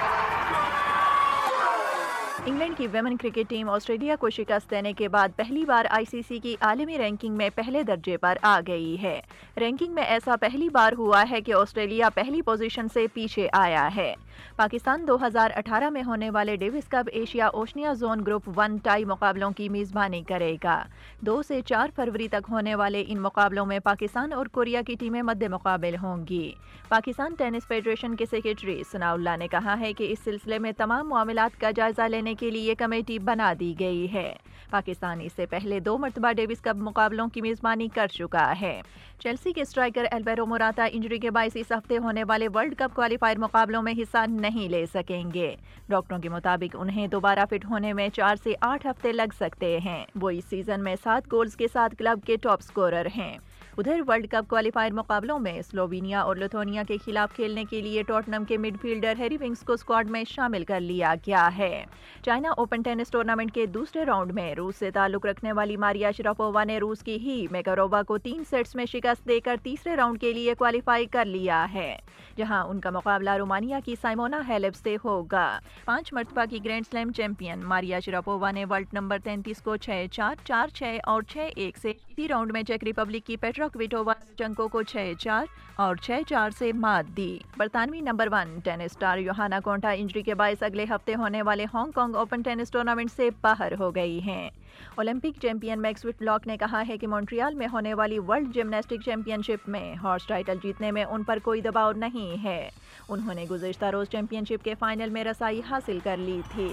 انگلینڈ کی ویمن کرکٹ ٹیم آسٹریلیا کو شکست دینے کے بعد پہلی بار ICC کی عالمی رینکنگ میں پہلے درجے پر آ گئی ہے. رینکنگ میں ایسا پہلی بار ہوا ہے کہ آسٹریلیا پہلی پوزیشن سے پیچھے آیا ہے. پاکستان 2018 میں ہونے والے Davis Cup Asia Oceania zone group 1 tie مقابلوں کی میزبانی کرے گا. 2 سے 4 فروری تک ہونے والے ان مقابلوں میں پاکستان اور کوریا کی ٹیمیں مد مقابل ہوں گی. پاکستان ٹینس فیڈریشن کے سیکرٹری ثناء اللہ نے کہا ہے کہ اس سلسلے میں تمام معاملات کا جائزہ لینے کے لیے کمیٹی بنا دی گئی ہے. پاکستان اس سے پہلے 2 مرتبہ ڈیوس کپ مقابلوں کی میزبانی کر چکا ہے. چیلسی کے اسٹرائکر الویرو موراتا انجری کے باعث اس ہفتے ہونے والے ورلڈ کپ کوالیفائر مقابلوں میں حصہ نہیں لے سکیں گے. ڈاکٹروں کے مطابق انہیں دوبارہ فٹ ہونے میں 4 سے 8 ہفتے لگ سکتے ہیں. وہ اس سیزن میں 7 گولز کے ساتھ کلب کے ٹاپ سکورر ہیں. ادھر ورلڈ کپ کوالیفائر مقابلوں میں سلووینیا اور لتھونیا کے خلاف کھیلنے کے لیے ٹوٹنم کے مڈ فیلڈر ہیری ونگز کو اسکواڈ میں شامل کر لیا گیا ہے. چائنا اوپن ٹینس ٹورنامنٹ کے دوسرے راؤنڈ میں روس سے تعلق رکھنے والی ماریا شراپووا نے روس کی ہی میکارووا کو 3 سیٹس میں شکست دے کر تیسرے راؤنڈ کے لیے کوالیفائی کر لیا ہے، جہاں ان کا مقابلہ رومانیہ کی سائمونا ہیلیپ سے ہوگا. 5 مرتبہ کی گرینڈ سلیم چیمپئن ماریا شراپووا نے ورلڈ نمبر 33 کو 6-4, 4-6 اور 6-1 سے اسی راؤنڈ میں چیک ریپبلک کی پیٹرا کویٹووا چنکو کو 6-4 اور 6-4 سے مات دی. برطانوی number 1 tennis star Johanna Konta injury کے باعث اگلے ہفتے ہونے والے Hong Kong Open tennis tournament سے باہر ہو گئی ہیں. اولمپک چیمپئن میکس وٹلاک نے کہا ہے کہ مونٹریال میں ہونے والی ورلڈ جمناسٹک چیمپئن شپ میں ہارس ٹائٹل جیتنے میں ان پر کوئی دباؤ نہیں ہے. انہوں نے گزشتہ روز چیمپئن شپ کے فائنل میں رسائی حاصل کر لی تھی.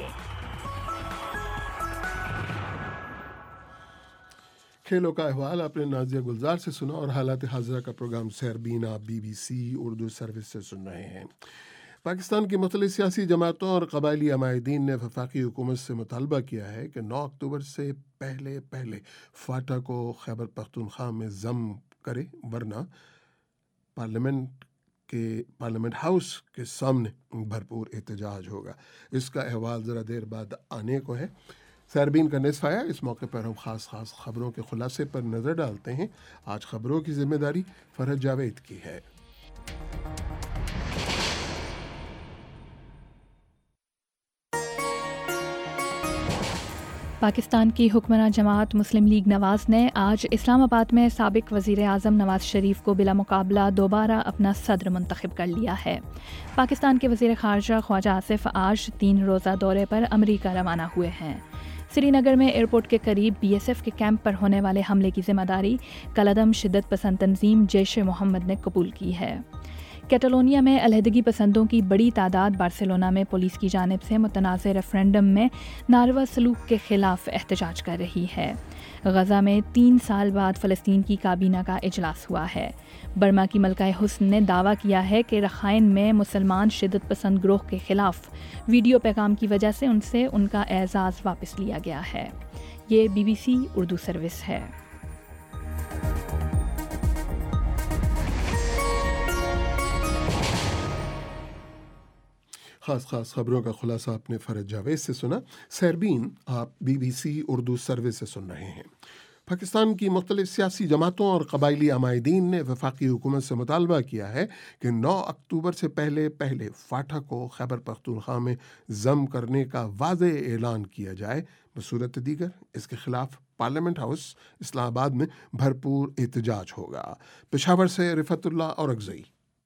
کھیلوں کا احوال آپ نے نازیہ گلزار سے سنا اور حالات حاضرہ کا پروگرام سیربین آپ BBC اردو سروس سے سن رہے ہیں. پاکستان کی مختلف سیاسی جماعتوں اور قبائلی عمائدین نے وفاقی حکومت سے مطالبہ کیا ہے کہ 9 اکتوبر سے پہلے فاٹا کو خیبر پختونخوا میں ضم کرے، ورنہ پارلیمنٹ ہاؤس کے سامنے بھرپور احتجاج ہوگا. اس کا احوال ذرا دیر بعد آنے کو ہے. سیربین کا نصف آیا. اس موقع پر ہم خاص خبروں کے خلاصے پر نظر ڈالتے ہیں. آج خبروں کی ذمہ داری فرحت جاوید کی ہے. پاکستان کی حکمراں جماعت مسلم لیگ نواز نے آج اسلام آباد میں سابق وزیر اعظم نواز شریف کو بلا مقابلہ دوبارہ اپنا صدر منتخب کر لیا ہے. پاکستان کے وزیر خارجہ خواجہ آصف آج 3 روزہ دورے پر امریکہ روانہ ہوئے ہیں. سری نگر میں ایئرپورٹ کے قریب BSF کے کیمپ پر ہونے والے حملے کی ذمہ داری کالعدم شدت پسند تنظیم جیش محمد نے قبول کی ہے۔ کیٹالونیا میں علیحدگی پسندوں کی بڑی تعداد بارسلونا میں پولیس کی جانب سے متنازع ریفرینڈم میں ناروا سلوک کے خلاف احتجاج کر رہی ہے۔ غزہ میں 3 سال بعد فلسطین کی کابینہ کا اجلاس ہوا ہے۔ برما کی ملکہ حسن نے دعویٰ کیا ہے کہ رخائن میں مسلمان شدت پسند گروہ کے خلاف ویڈیو پیغام کی وجہ سے ان کا اعزاز واپس لیا گیا ہے۔ یہ BBC اردو سروس ہے۔ خاص خبروں کا خلاصہ آپ نے فرج جاوید سے سنا۔ سیربین آپ BBC اردو سروس سے سن رہے ہیں۔ پاکستان کی مختلف سیاسی جماعتوں اور قبائلی عمائدین نے وفاقی حکومت سے مطالبہ کیا ہے کہ 9 اکتوبر سے پہلے فاٹا کو خیبر پختونخوا میں ضم کرنے کا واضح اعلان کیا جائے۔ بصورت دیگر اس کے خلاف پارلیمنٹ ہاؤس اسلام آباد میں بھرپور احتجاج ہوگا۔ پشاور سے رفعت اللہ اورکزئی۔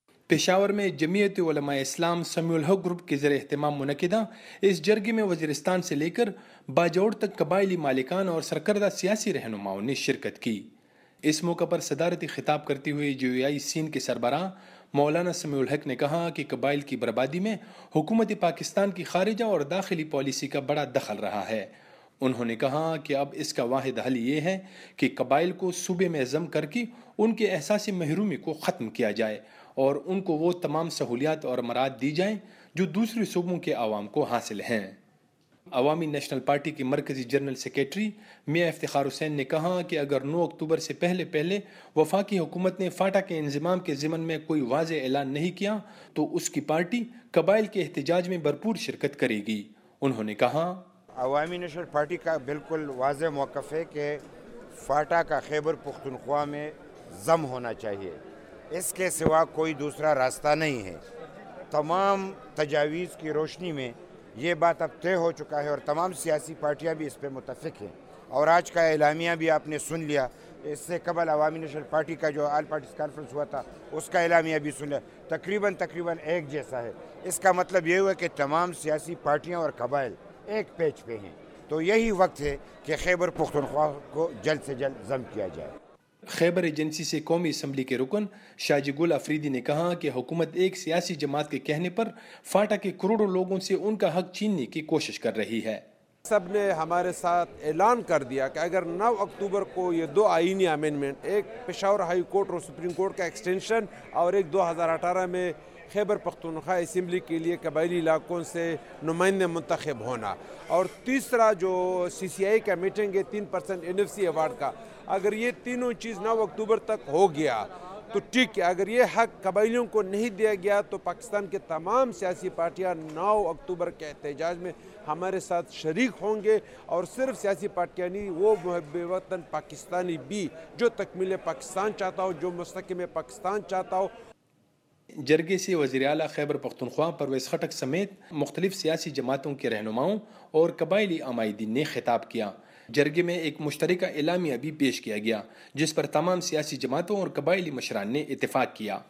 پشاور میں جمعیت علماء اسلام سمیع الحق گروپ کے زیر اہتمام منعقدہ اس جرگے میں وزیرستان سے لے کر باجوڑ تک قبائلی مالکان اور سرکردہ سیاسی رہنماؤں نے شرکت کی۔ اس موقع پر صدارتی خطاب کرتے ہوئے GOI سین کے سربراہ مولانا سمیع الحق نے کہا کہ قبائل کی بربادی میں حکومت پاکستان کی خارجہ اور داخلی پالیسی کا بڑا دخل رہا ہے۔ انہوں نے کہا کہ اب اس کا واحد حل یہ ہے کہ قبائل کو صوبے میں ضم کر کے ان کے احساس محرومی کو ختم کیا جائے اور ان کو وہ تمام سہولیات اور امراض دی جائیں جو دوسرے صوبوں کے عوام کو حاصل ہیں۔ عوامی نیشنل پارٹی کے مرکزی جنرل سیکریٹری میاں افتخار حسین نے کہا کہ اگر 9 اکتوبر سے پہلے وفاقی حکومت نے فاٹا کے انضمام کے ضمن میں کوئی واضح اعلان نہیں کیا تو اس کی پارٹی قبائل کے احتجاج میں بھرپور شرکت کرے گی۔ انہوں نے کہا عوامی نیشنل پارٹی کا بالکل واضح موقف ہے کہ فاٹا کا خیبر پختونخوا میں ضم ہونا چاہیے، اس کے سوا کوئی دوسرا راستہ نہیں ہے۔ تمام تجاویز کی روشنی میں یہ بات اب طے ہو چکا ہے اور تمام سیاسی پارٹیاں بھی اس پہ متفق ہیں، اور آج کا اعلامیہ بھی آپ نے سن لیا۔ اس سے قبل عوامی نیشنل پارٹی کا جو آل پارٹیز کانفرنس ہوا تھا اس کا اعلامیہ بھی سن لیا، تقریباً ایک جیسا ہے۔ اس کا مطلب یہ ہوا کہ تمام سیاسی پارٹیاں اور قبائل ایک پیج پہ ہیں، تو یہی وقت ہے کہ خیبر پختونخوا کو جلد سے جلد ضم کیا جائے۔ خیبر ایجنسی سے قومی اسمبلی کے رکن شاجی گل افریدی نے کہا کہ حکومت ایک سیاسی جماعت کے کہنے پر فاٹا کے کروڑوں لوگوں سے ان کا حق چھیننے کی کوشش کر رہی ہے۔ سب نے ہمارے ساتھ اعلان کر دیا کہ اگر 9 اکتوبر کو یہ 2 آئینی امینڈمنٹ، ایک پشاور ہائی کورٹ اور سپریم کورٹ کا ایکسٹینشن اور ایک 2018 میں خیبر پختونخوا اسمبلی کے لیے قبائلی علاقوں سے نمائندے منتخب ہونا، اور تیسرا جو CCI کا میٹنگ ہے 3% NFC ایوارڈ کا، اگر یہ تینوں چیز 9 اکتوبر تک ہو گیا تو ٹھیک ہے۔ اگر یہ حق قبائلیوں کو نہیں دیا گیا تو پاکستان کے تمام سیاسی پارٹیاں 9 اکتوبر کے احتجاج میں ہمارے ساتھ شریک ہوں گے، اور صرف سیاسی پارٹیاں نہیں، وہ محب وطن پاکستانی بھی جو تکمیل پاکستان چاہتا ہو، جو مستحکم پاکستان چاہتا ہو۔ جرگے سے وزیر اعلیٰ خیبر پختونخوا پرویز خٹک سمیت مختلف سیاسی جماعتوں کے رہنماؤں اور قبائلی عمائدین نے خطاب کیا۔ جرگے میں ایک مشترکہ اعلامیہ بھی پیش کیا گیا جس پر تمام سیاسی جماعتوں اور قبائلی مشران نے اتفاق کیا۔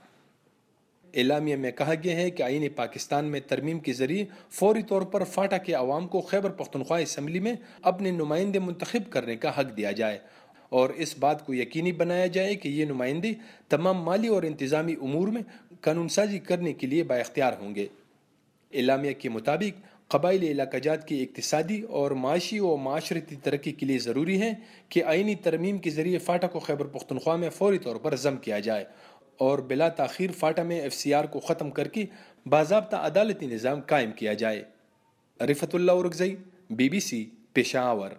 اعلامیہ میں کہا گیا ہے کہ آئین پاکستان میں ترمیم کے ذریعے فوری طور پر فاٹا کے عوام کو خیبر پختونخوا اسمبلی میں اپنے نمائندے منتخب کرنے کا حق دیا جائے، اور اس بات کو یقینی بنایا جائے کہ یہ نمائندے تمام مالی اور انتظامی امور میں قانون سازی کرنے کے لیے بااختیار ہوں گے۔ اعلامیہ کے مطابق قبائلی علاقہ جات کی اقتصادی اور معاشی و معاشرتی ترقی کے لیے ضروری ہے کہ آئینی ترمیم کے ذریعے فاٹا کو خیبر پختونخوا میں فوری طور پر ضم کیا جائے اور بلا تاخیر فاٹا میں FCR کو ختم کر کے باضابطہ عدالتی نظام قائم کیا جائے۔ رفعت اللہ اورکزئی، BBC پشاور۔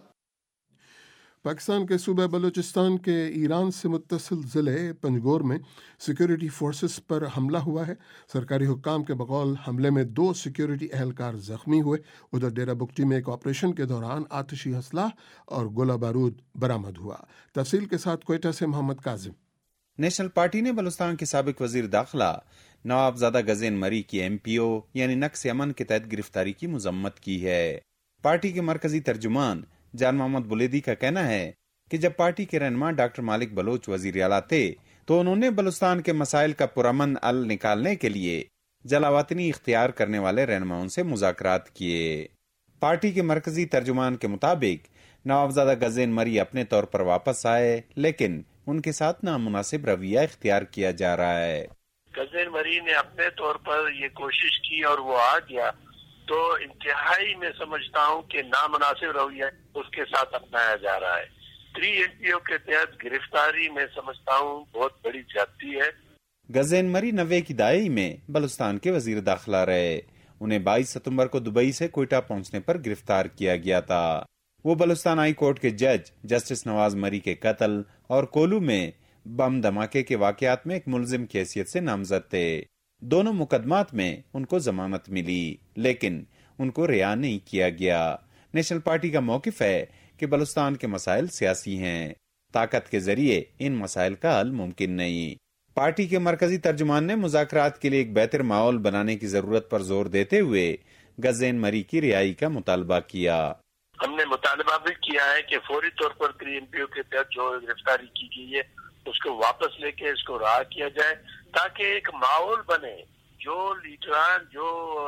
پاکستان کے صوبہ بلوچستان کے ایران سے متصل ضلع پنجگور میں سیکیورٹی فورسز پر حملہ ہوا ہے۔ سرکاری حکام کے بقول حملے میں 2 سیکیورٹی اہلکار زخمی ہوئے۔ ادھر ڈیرہ بگٹی میں ایک آپریشن کے دوران آتشی اسلحہ اور گولہ بارود برآمد ہوا۔ تفصیل کے ساتھ کوئٹہ سے محمد کاظم۔ نیشنل پارٹی نے بلوچستان کے سابق وزیر داخلہ نواب زادہ گزین مری کی MPO یعنی نقص امن کے تحت گرفتاری کی مذمت کی ہے۔ پارٹی کے مرکزی ترجمان جان محمد بلیدی کا کہنا ہے کہ جب پارٹی کے رہنما ڈاکٹر مالک بلوچ وزیر اعلیٰ تھے تو انہوں نے بلوچستان کے مسائل کا پرامن حل نکالنے کے لیے جلاوطنی اختیار کرنے والے رہنماؤں سے مذاکرات کیے۔ پارٹی کے مرکزی ترجمان کے مطابق नवाबजादा गजेन मरी अपने तौर पर वापस आए, लेकिन उनके साथ नामुनासिब रवैया इख्तियार किया जा रहा है। गजेन मरी ने अपने तौर पर ये कोशिश की और वो आ गया, तो इंतहाई में समझता हूँ कि नामुनासिब रवैया उसके साथ अपनाया जा रहा है। 3 MPO के तहत गिरफ्तारी में समझता हूँ बहुत बड़ी ज्यादती है। गजेन मरी 90 की दहाई में बलूचिस्तान के वजीर दाखिला रहे। उन्हें 22 सितंबर को दुबई से कोयटा पहुंचने पर गिरफ्तार किया गया था। वो बलूचिस्तान हाई कोर्ट के जज जस्टिस नवाज मरी के कत्ल और कोलू में बम धमाके के वाकयात में एक मुलजिम की हैसियत से नामजद थे। दोनों मुकदमात में उनको जमानत मिली, लेकिन उनको रिहा नहीं किया गया। नेशनल पार्टी का मौकिफ है कि बलूचिस्तान के मसाइल सियासी हैं, ताकत के जरिए इन मसाइल का हल मुमकिन नहीं। पार्टी के मरकजी तर्जुमान ने मुज़ाकरात के लिए एक बेहतर माहौल बनाने की जरूरत पर जोर देते हुए गजेन मरी की रिहाई का मुतालबा किया। हमने मुतालबा भी किया है कि फौरी तौर पर 3 MPO के तहत जो गिरफ्तारी की गई है उसको वापस लेके इसको रहा किया जाए, ताकि एक माहौल बने। जो लीडरान, जो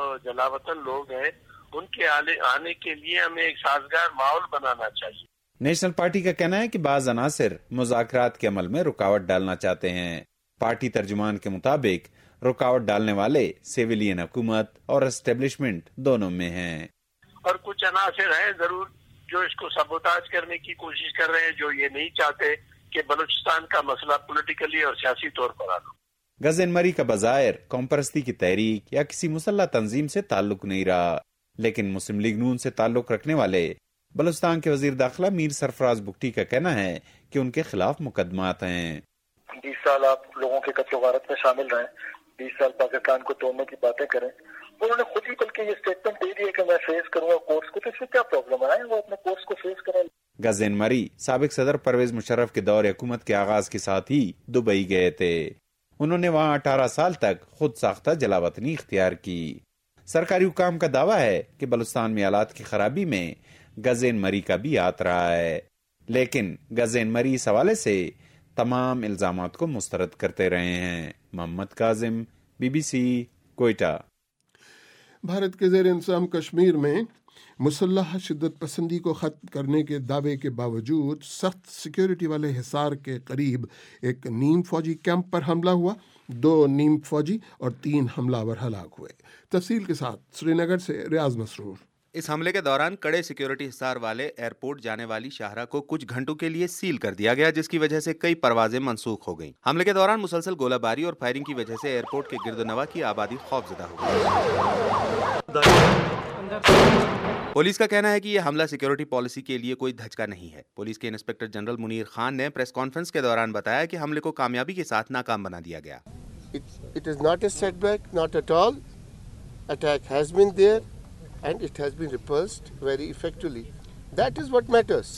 जलावतन लोग हैं, उनके आने के लिए हमें एक साजगार माहौल बनाना चाहिए। नेशनल पार्टी का कहना है कि बाज़ अनासिर मुज़ाकरात के अमल में रुकावट डालना चाहते हैं। पार्टी तर्जुमान के मुताबिक रुकावट डालने वाले सिविलियन हुकूमत और एस्टेब्लिशमेंट दोनों में हैं। और कुछ अनासिर हैं जरूर जो इसको सबोताज करने की कोशिश कर रहे हैं, जो ये नहीं चाहते कि बलूचिस्तान का मसला पॉलिटिकली और सियासी तौर पर आ लो। गजेन मरी का बज़ाहिर कौम परस्ती की तहरीक या किसी मुसल्लह तंजीम से ताल्लुक नहीं रहा, लेकिन मुस्लिम लीग नून से ताल्लुक रखने वाले बलूचिस्तान के वजीर दाखिला मीर सरफराज बुगटी का कहना है कि उनके खिलाफ मुकदमात हैं। 20 साल आप लोगों के कत्ल वारत में शामिल रहे, 20 साल पाकिस्तान को तोड़ने की बातें करें। उन्होंने खुद ही बल्कि ये स्टेटमेंट दे दिया कि मैं फेस करूंगा कोर्स को, तो इसमें क्या प्रॉब्लम है? वो अपने कोर्स को फेस करें। गजेन मरी साबिक सदर परवेज मुशर्रफ के दौर हुकूमत के आगाज के साथ ही दुबई गए थे। उन्होंने वहाँ 18 साल तक खुद साख्ता जलावतनी इख्तियार की। सरकारी हुकाम का दावा है कि बलूचिस्तान में हालात की खराबी में गजेन मरी का भी हाथ रहा है, लेकिन गजेन मरी इस हवाले से तमाम इल्जामात को मुस्तरद करते रहे हैं। मोहम्मद काजिम, BBC, कोयटा। भारत के ज़ेर इंतज़ाम कश्मीर में मुसल्लह शिद्दत पसंदी को ख़त्म करने के दावे के बावजूद सख्त सिक्योरिटी वाले हिसार के करीब एक नीम फौजी कैंप पर हमला हुआ। 2 नीम फौजी और 3 हमलावर हलाक हुए। तफसील के साथ श्रीनगर से रियाज मसरूर। इस हमले के दौरान कड़े सिक्योरिटी हिसार वाले एयरपोर्ट जाने वाली शाहरा को कुछ घंटों के लिए सील कर दिया गया, जिसकी वजह से कई परवाजें मनसूख हो गईं। हमले के दौरान मुसलसल गोलाबारी और फायरिंग की वजह से एयरपोर्ट के गिरदोनवा की आबादी खौफजदा हो गई। पुलिस का कहना है कि यह हमला सिक्योरिटी पॉलिसी के लिए कोई धचका नहीं है। पुलिस के इंस्पेक्टर जनरल मुनीर खान ने प्रेस कॉन्फ्रेंस के दौरान बताया कि हमले को कामयाबी के साथ नाकाम बना दिया गया। It is not a setback, not at all. Attack has been there and it has been repulsed very effectively. That is what matters.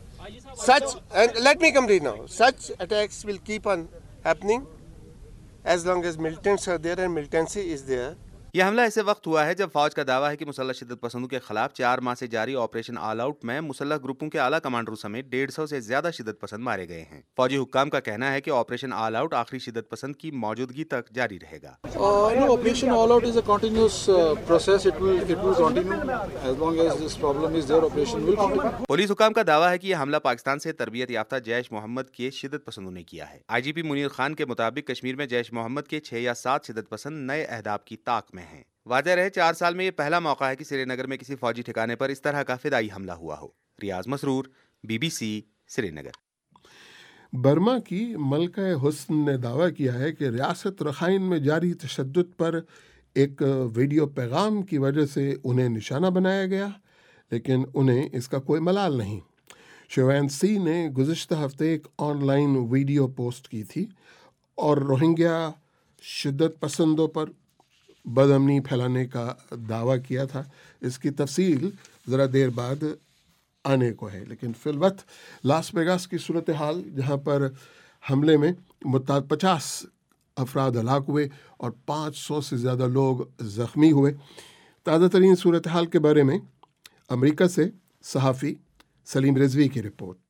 And let me complete now. Such attacks will keep on happening as long as militants are there and militancy is there. यह हमला ऐसे वक्त हुआ है जब फौज का दावा है कि मुसल्लह शिद्दत पसंदों के खिलाफ 4 माह से जारी ऑपरेशन ऑल आउट में मुसल्लह ग्रुपों के आला कमांडरों समेत 150 से ज्यादा शिद्दत पसंद मारे गए हैं। फौजी हुक्काम का कहना है कि ऑपरेशन ऑल आउट आखिरी शिद्दत पसंद की मौजूदगी तक जारी रहेगा। Operation all out is a continuous process, it will continue as long as this problem is there, operation will continue. Police हुक्काम का दावा है कि यह हमला पाकिस्तान से तरबियत याफ्ता जैश मोहम्मद के शिद्दत पसंदों ने किया है। IGP मुनीर खान के मुताबिक कश्मीर में जैश मोहम्मद के 6 या 7 शिद्दत पसंद नए अहदाफ की ताक में हैं। वाज़ेह रहे 4 साल में ये पहला मौका है कि श्रीनगर में किसी फौजी ठिकाने पर इस तरह का फिदाई हमला हुआ हो। रियाज मसरूर, BBC, श्रीनगर। बर्मा की मलका हुस्न ने दावा किया है कि रियासत रखाइन में जारी तशद्दुद पर एक वीडियो पैगाम की वजह से उन्हें निशाना बनाया गया, लेकिन उन्हें इसका कोई मलाल नहीं। शिवैन सी ने गुज़िश्ता हफ्ते एक ऑनलाइन वीडियो पोस्ट की थी और रोहिंग्या शिद्दत पसंदों पर बदअमनी फैलाने का दावा किया था। इसकी तफसील ज़रा देर बाद आने को है, लेकिन फिलवक्त लास वेगास की सूरत हाल, जहाँ पर हमले में 50 अफराद हलाक हुए और 500 से ज़्यादा लोग ज़ख्मी हुए। ताज़ा तरीन सूरत हाल के बारे में अमेरिका से सहाफ़ी सलीम रिजवी की रिपोर्ट।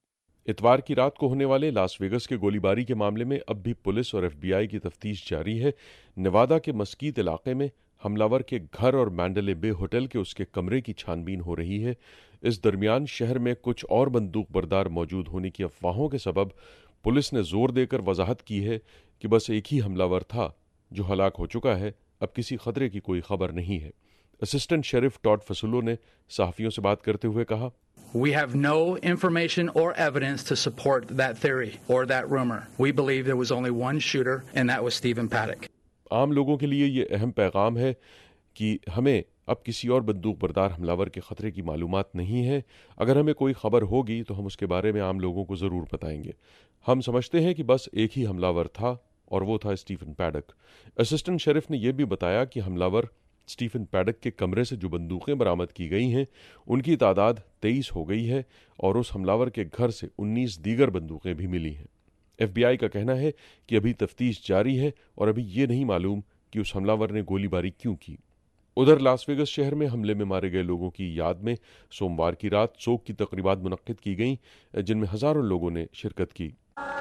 اتوار کی رات کو ہونے والے لاس ویگس کے گولی باری کے معاملے میں اب بھی پولیس اور FBI کی تفتیش جاری ہے۔ نیوادا کے مسکیت علاقے میں حملہ کے گھر اور مینڈلے بے ہوٹل کے اس کے کمرے کی چھان بین ہو رہی ہے۔ اس درمیان شہر میں کچھ اور بندوق بردار موجود ہونے کی افواہوں کے سبب پولیس نے زور دے کر وضاحت کی ہے کہ بس ایک ہی حملہ ور تھا جو ہلاک ہو چکا ہے، اب کسی خطرے کی کوئی خبر نہیں ہے۔ اسسٹنٹ شیرف ٹاڈ فسولو نے صحافیوں سے بات کرتے ہوئے کہا، We have no information or evidence to support that theory or that rumor. We believe there was only one shooter and that was Stephen Paddock. عام لوگوں کے لیے یہ اہم پیغام ہے کہ ہمیں اب کسی اور بندوق بردار حملہ ور کے خطرے کی معلومات نہیں ہے۔ اگر ہمیں کوئی خبر ہوگی تو ہم اس کے بارے میں عام لوگوں کو ضرور بتائیں گے۔ ہم سمجھتے ہیں کہ بس ایک ہی حملہ ور تھا اور وہ تھا اسٹیفن پیڈک۔ اسسٹنٹ شیرف نے یہ بھی بتایا کہ حملہ ور اسٹیفن پیڈک کے کمرے سے جو بندوقیں برآمد کی گئی ہیں ان کی تعداد 23 ہو گئی ہے اور اس حملہ ور کے گھر سے 19 دیگر بندوقیں بھی ملی ہیں۔ FBI کا کہنا ہے کہ ابھی تفتیش جاری ہے اور ابھی یہ نہیں معلوم کہ اس حملہ ور نے گولی باری کیوں کی۔ ادھر لاس ویگس شہر میں حملے میں مارے گئے لوگوں کی یاد میں سوموار کی رات سوگ کی تقریبات منعقد کی گئیں جن میں ہزاروں لوگوں نے شرکت کی۔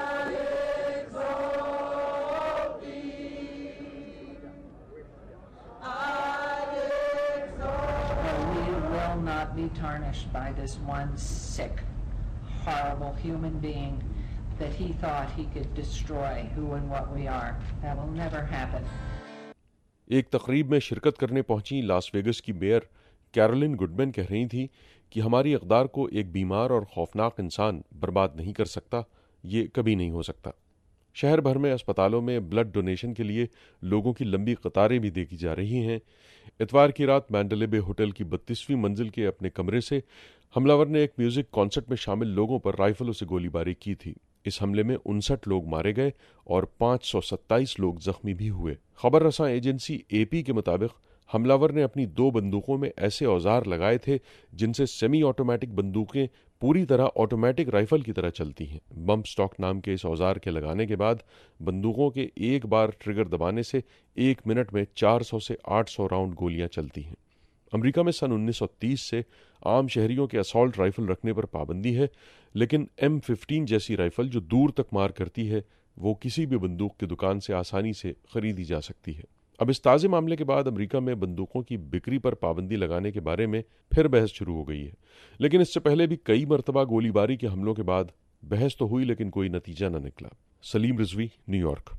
Be tarnished by this one sick, horrible human being that he thought he could destroy who and what we are. That will never happen. ایک تقریب میں شرکت کرنے پہنچی لاس ویگس کی میئر کیرولن گڈمین کہہ رہی تھی کہ ہماری اقدار کو ایک بیمار اور خوفناک انسان برباد نہیں کر سکتا، یہ کبھی نہیں ہو سکتا۔ شہر بھر میں اسپتالوں میں بلڈ ڈونیشن کے لیے لوگوں کی لمبی قطاریں بھی دیکھی جا رہی ہیں۔ اتوار کی رات مینڈلے بے ہوٹل کی 32ویں منزل کے اپنے کمرے سے حملہ ور نے ایک میوزک کانسرٹ میں شامل لوگوں پر رائفلوں سے گولی باری کی تھی۔ اس حملے میں 59 لوگ مارے گئے اور 527 لوگ زخمی بھی ہوئے۔ خبر رساں ایجنسی AP کے مطابق حملہ ور نے اپنی 2 بندوقوں میں ایسے اوزار لگائے تھے جن سے سیمی آٹومیٹک بندوقیں پوری طرح آٹومیٹک رائفل کی طرح چلتی ہیں۔ بمپ سٹاک نام کے اس اوزار کے لگانے کے بعد بندوقوں کے ایک بار ٹریگر دبانے سے 1 منٹ میں 400 سے 800 راؤنڈ گولیاں چلتی ہیں۔ امریکہ میں سن 1930 سے عام شہریوں کے اسالٹ رائفل رکھنے پر پابندی ہے، لیکن M15 جیسی رائفل جو دور تک مار کرتی ہے وہ کسی بھی بندوق کی دکان سے آسانی سے خریدی جا سکتی ہے۔ اب اس تازے معاملے کے بعد امریکہ میں بندوقوں کی بکری پر پابندی لگانے کے بارے میں پھر بحث شروع ہو گئی ہے، لیکن اس سے پہلے بھی کئی مرتبہ گولی باری کے حملوں کے بعد بحث تو ہوئی لیکن کوئی نتیجہ نہ نکلا۔ Saleem Rizvi, New York.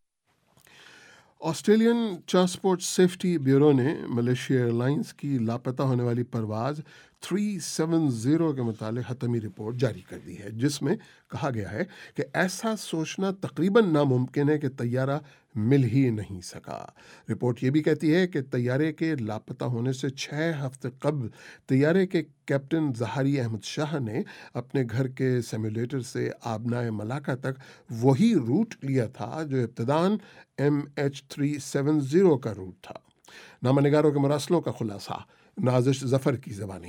Australian transport safety bureau نے ملیشیا ایئر لائنز کی لاپتہ ہونے والی پرواز 370 کے متعلق حتمی رپورٹ جاری کر دی ہے، جس میں کہا گیا ہے کہ ایسا سوچنا تقریباً ناممکن ہے کہ طیارہ مل ہی نہیں سکا۔ رپورٹ یہ بھی کہتی ہے کہ طیارے کے لاپتہ ہونے سے 6 ہفتے قبل طیارے کے کیپٹن ظہاری احمد شاہ نے اپنے گھر کے سیمولیٹر سے آبنائے ملاقہ تک وہی روٹ لیا تھا جو ابتداً MH370 کا روٹ تھا۔ نامہ نگاروں کے مراسلوں کا خلاصہ نازش ظفر کی زبانی۔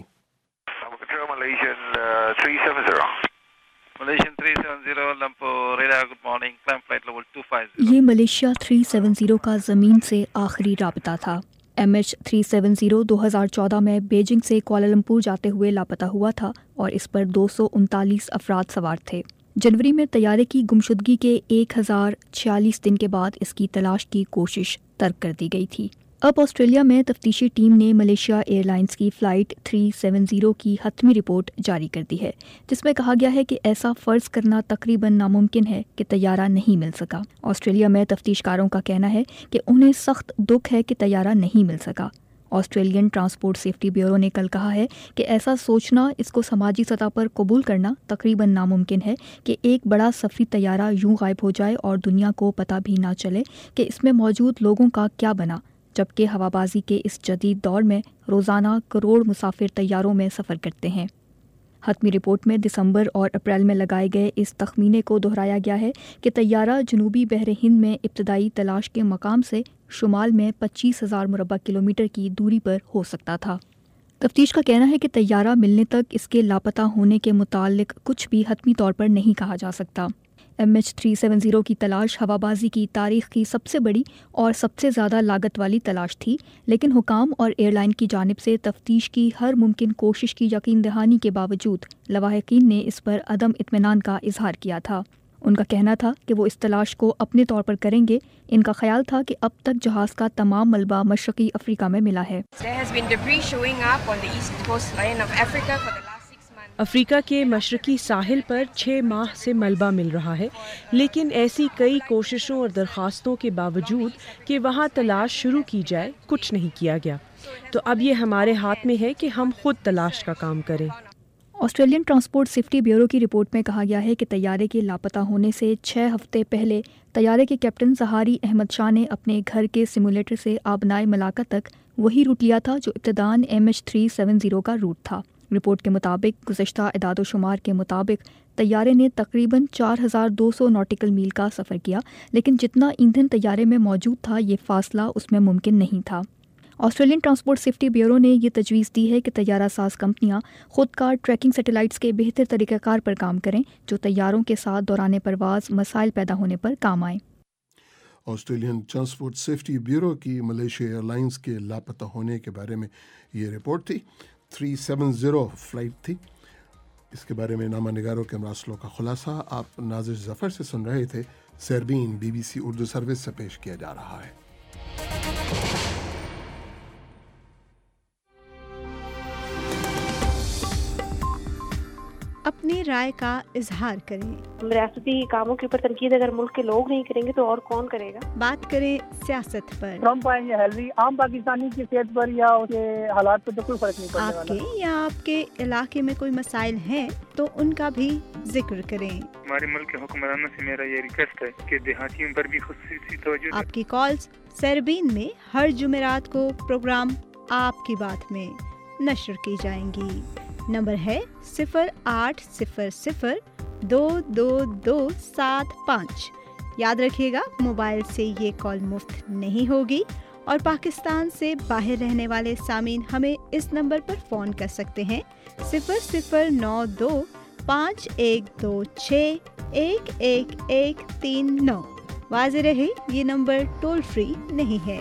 یہ ملیشیا 370 کا زمین سے آخری رابطہ تھا۔ MH370 2014 میں بیجنگ سے کوالالمپور جاتے ہوئے لاپتہ ہوا تھا اور اس پر 239 افراد سوار تھے۔ جنوری میں طیارے کی گمشدگی کے 1046 دن کے بعد اس کی تلاش کی کوشش ترک کر دی گئی تھی۔ اب آسٹریلیا میں تفتیشی ٹیم نے ملیشیا ایئر لائنز کی فلائٹ 370 کی حتمی رپورٹ جاری کر دی ہے، جس میں کہا گیا ہے کہ ایسا فرض کرنا تقریباً ناممکن ہے کہ طیارہ نہیں مل سکا۔ آسٹریلیا میں تفتیش کاروں کا کہنا ہے کہ انہیں سخت دکھ ہے کہ طیارہ نہیں مل سکا۔ آسٹریلین ٹرانسپورٹ سیفٹی بیورو نے کل کہا ہے کہ ایسا سوچنا، اس کو سماجی سطح پر قبول کرنا تقریباً ناممکن ہے کہ ایک بڑا سفری طیارہ یوں غائب ہو جائے اور دنیا کو پتہ بھی نہ چلے کہ اس میں موجود لوگوں کا کیا بنا، جبکہ ہوابازی کے اس جدید دور میں روزانہ کروڑ مسافر طیاروں میں سفر کرتے ہیں۔ حتمی رپورٹ میں دسمبر اور اپریل میں لگائے گئے اس تخمینے کو دہرایا گیا ہے کہ طیارہ جنوبی بحر ہند میں ابتدائی تلاش کے مقام سے شمال میں 25,000 مربع کلومیٹر کی دوری پر ہو سکتا تھا۔ تفتیش کا کہنا ہے کہ طیارہ ملنے تک اس کے لاپتہ ہونے کے متعلق کچھ بھی حتمی طور پر نہیں کہا جا سکتا۔ MH370 की तलाश हवाबाजी की तारीख की सबसे बड़ी और सबसे ज़्यादा लागत वाली तलाश थी, लेकिन हुकाम और एयरलाइन की जानिब से तफ्तीश की हर मुमकिन कोशिश की यकीन दहानी के बावजूद लवाहिकीन ने इस पर अदम इत्मीनान का इजहार किया था। उनका कहना था कि वो इस तलाश को अपने तौर पर करेंगे। इनका ख्याल था कि अब तक जहाज़ का तमाम मलबा मशरक़ी अफ्रीका में मिला है। अफ्रीका के मशरक़ी साहिल पर 6 माह से मलबा मिल रहा है, लेकिन ऐसी कई कोशिशों और दरख्वास्तों के बावजूद कि वहाँ तलाश शुरू की जाए, कुछ नहीं किया गया। तो अब ये हमारे हाथ में है कि हम खुद तलाश का काम करें। ऑस्ट्रेलियन ट्रांसपोर्ट सेफ्टी ब्यूरो की रिपोर्ट में कहा गया है कि तैयारे के लापता होने से 6 हफ्ते पहले तैयारे के कैप्टन ज़हारी अहमद शाह ने अपने घर के सिमुलेटर से आबनाए मलाका तक वही रूट लिया था जो इब्तदान MH370 का रूट था। रिपोर्ट के मुताबिक गुज़श्ता इदाद-ओ-शुमार के मुताबिक तैयारे ने तकरीबन 4200 नॉटिकल मील का सफ़र किया, लेकिन जितना ईंधन तैयारे में मौजूद था ये फासला उसमें मुमकिन नहीं था। ऑस्ट्रेलियन ट्रांसपोर्ट सेफ्टी ब्यूरो ने ये तजवीज़ दी है कि तैयारा साज कंपनियां खुदकार ट्रैकिंग सैटेलाइट्स के बेहतर तरीक़ाकार पर काम करें जो तैयारों के साथ दौरान परवाज़ मसाइल पैदा होने पर काम आए। ऑस्ट्रेलियन ट्रांसपोर्ट सेफ्टी ब्यूरो की मलेशिया एयरलाइंस के लापता होने के बारे में ये रिपोर्ट थी। 370 फ्लाइट थी। इसके बारे में नामा निगारों के मरासलों का खुलासा आप नाज़िर ज़फ़र से सुन रहे थे। सरबीन BBC उर्दू सर्विस से पेश किया जा रहा है। अपनी राय का इजहार करें। रियासती कामों के ऊपर तनकीद अगर मुल्क के लोग नहीं करेंगे तो और कौन करेगा। बात करें सियासत पर। ट्रम्प आए या हिलरी, आम पाकिस्तानी की सेहत पर या उसके हालात पर तो कोई फर्क नहीं पड़ने वाला। आपके या आपके इलाके में कोई मसाइल हैं तो उनका भी जिक्र करें। हमारे मुल्क के हुक्मरानों से मेरा ये रिक्वेस्ट है कि देहातियों पर भी खुसूसी तवज्जो। आपकी कॉल्स सरबीन में हर जुमेरात को प्रोग्राम आपकी बात में नशर की जाएंगी। नंबर है 0800-222-75। याद रखिएगा, मोबाइल से ये कॉल मुफ्त नहीं होगी और पाकिस्तान से बाहर रहने वाले सामीन हमें इस नंबर पर फ़ोन कर सकते हैं 0092-5126-11139। वाज़ेह रहे, ये नंबर टोल फ्री नहीं है।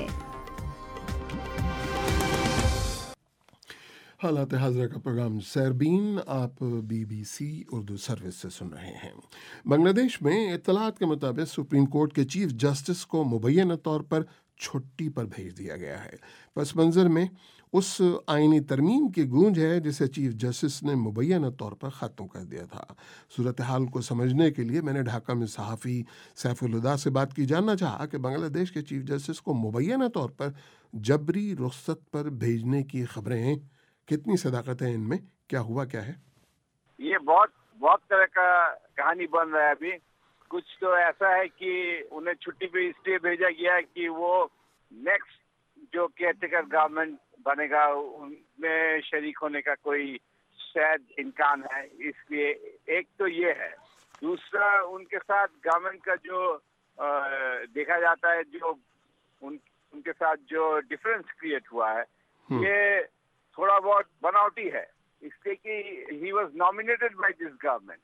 हालात हाज़िरा का प्रोग्राम सरबीन आप BBC उर्दू सर्विस से सुन रहे हैं। बांग्लादेश में इत्तलात के मुताबिक सुप्रीम कोर्ट के चीफ जस्टिस को मुबैना तौर पर छुट्टी पर भेज दिया गया है। पस मंज़र में उस आइनी तरमीम की गूंज है जिसे चीफ जस्टिस ने मुबैना तौर पर ख़त्म कर दिया था। सूरत हाल को समझने के लिए मैंने ढाका में सहाफ़ी सैफुल हुदा से बात की। जानना चाहा कि बांग्लादेश के चीफ जस्टिस को मुबैना तौर पर जबरी रुख्सत पर भेजने की खबरें कितनी सदाकत है इनमें, क्या हुआ क्या है? ये बहुत तरह का कहानी बन रहा है अभी। कुछ तो ऐसा है कि उन्हें छुट्टी पे इसलिए भेजा गया है कि वो नेक्स्ट जो केयरटेकर गवर्नमेंट बनेगा उनमें शरीक होने का कोई शायद इम्कान है, इसलिए एक तो ये है। दूसरा, उनके साथ गवर्नमेंट का जो देखा जाता है, जो उनके साथ जो डिफरेंस क्रिएट हुआ है, ये थोड़ा बहुत बनावटी है, इसलिए कि he was nominated by this government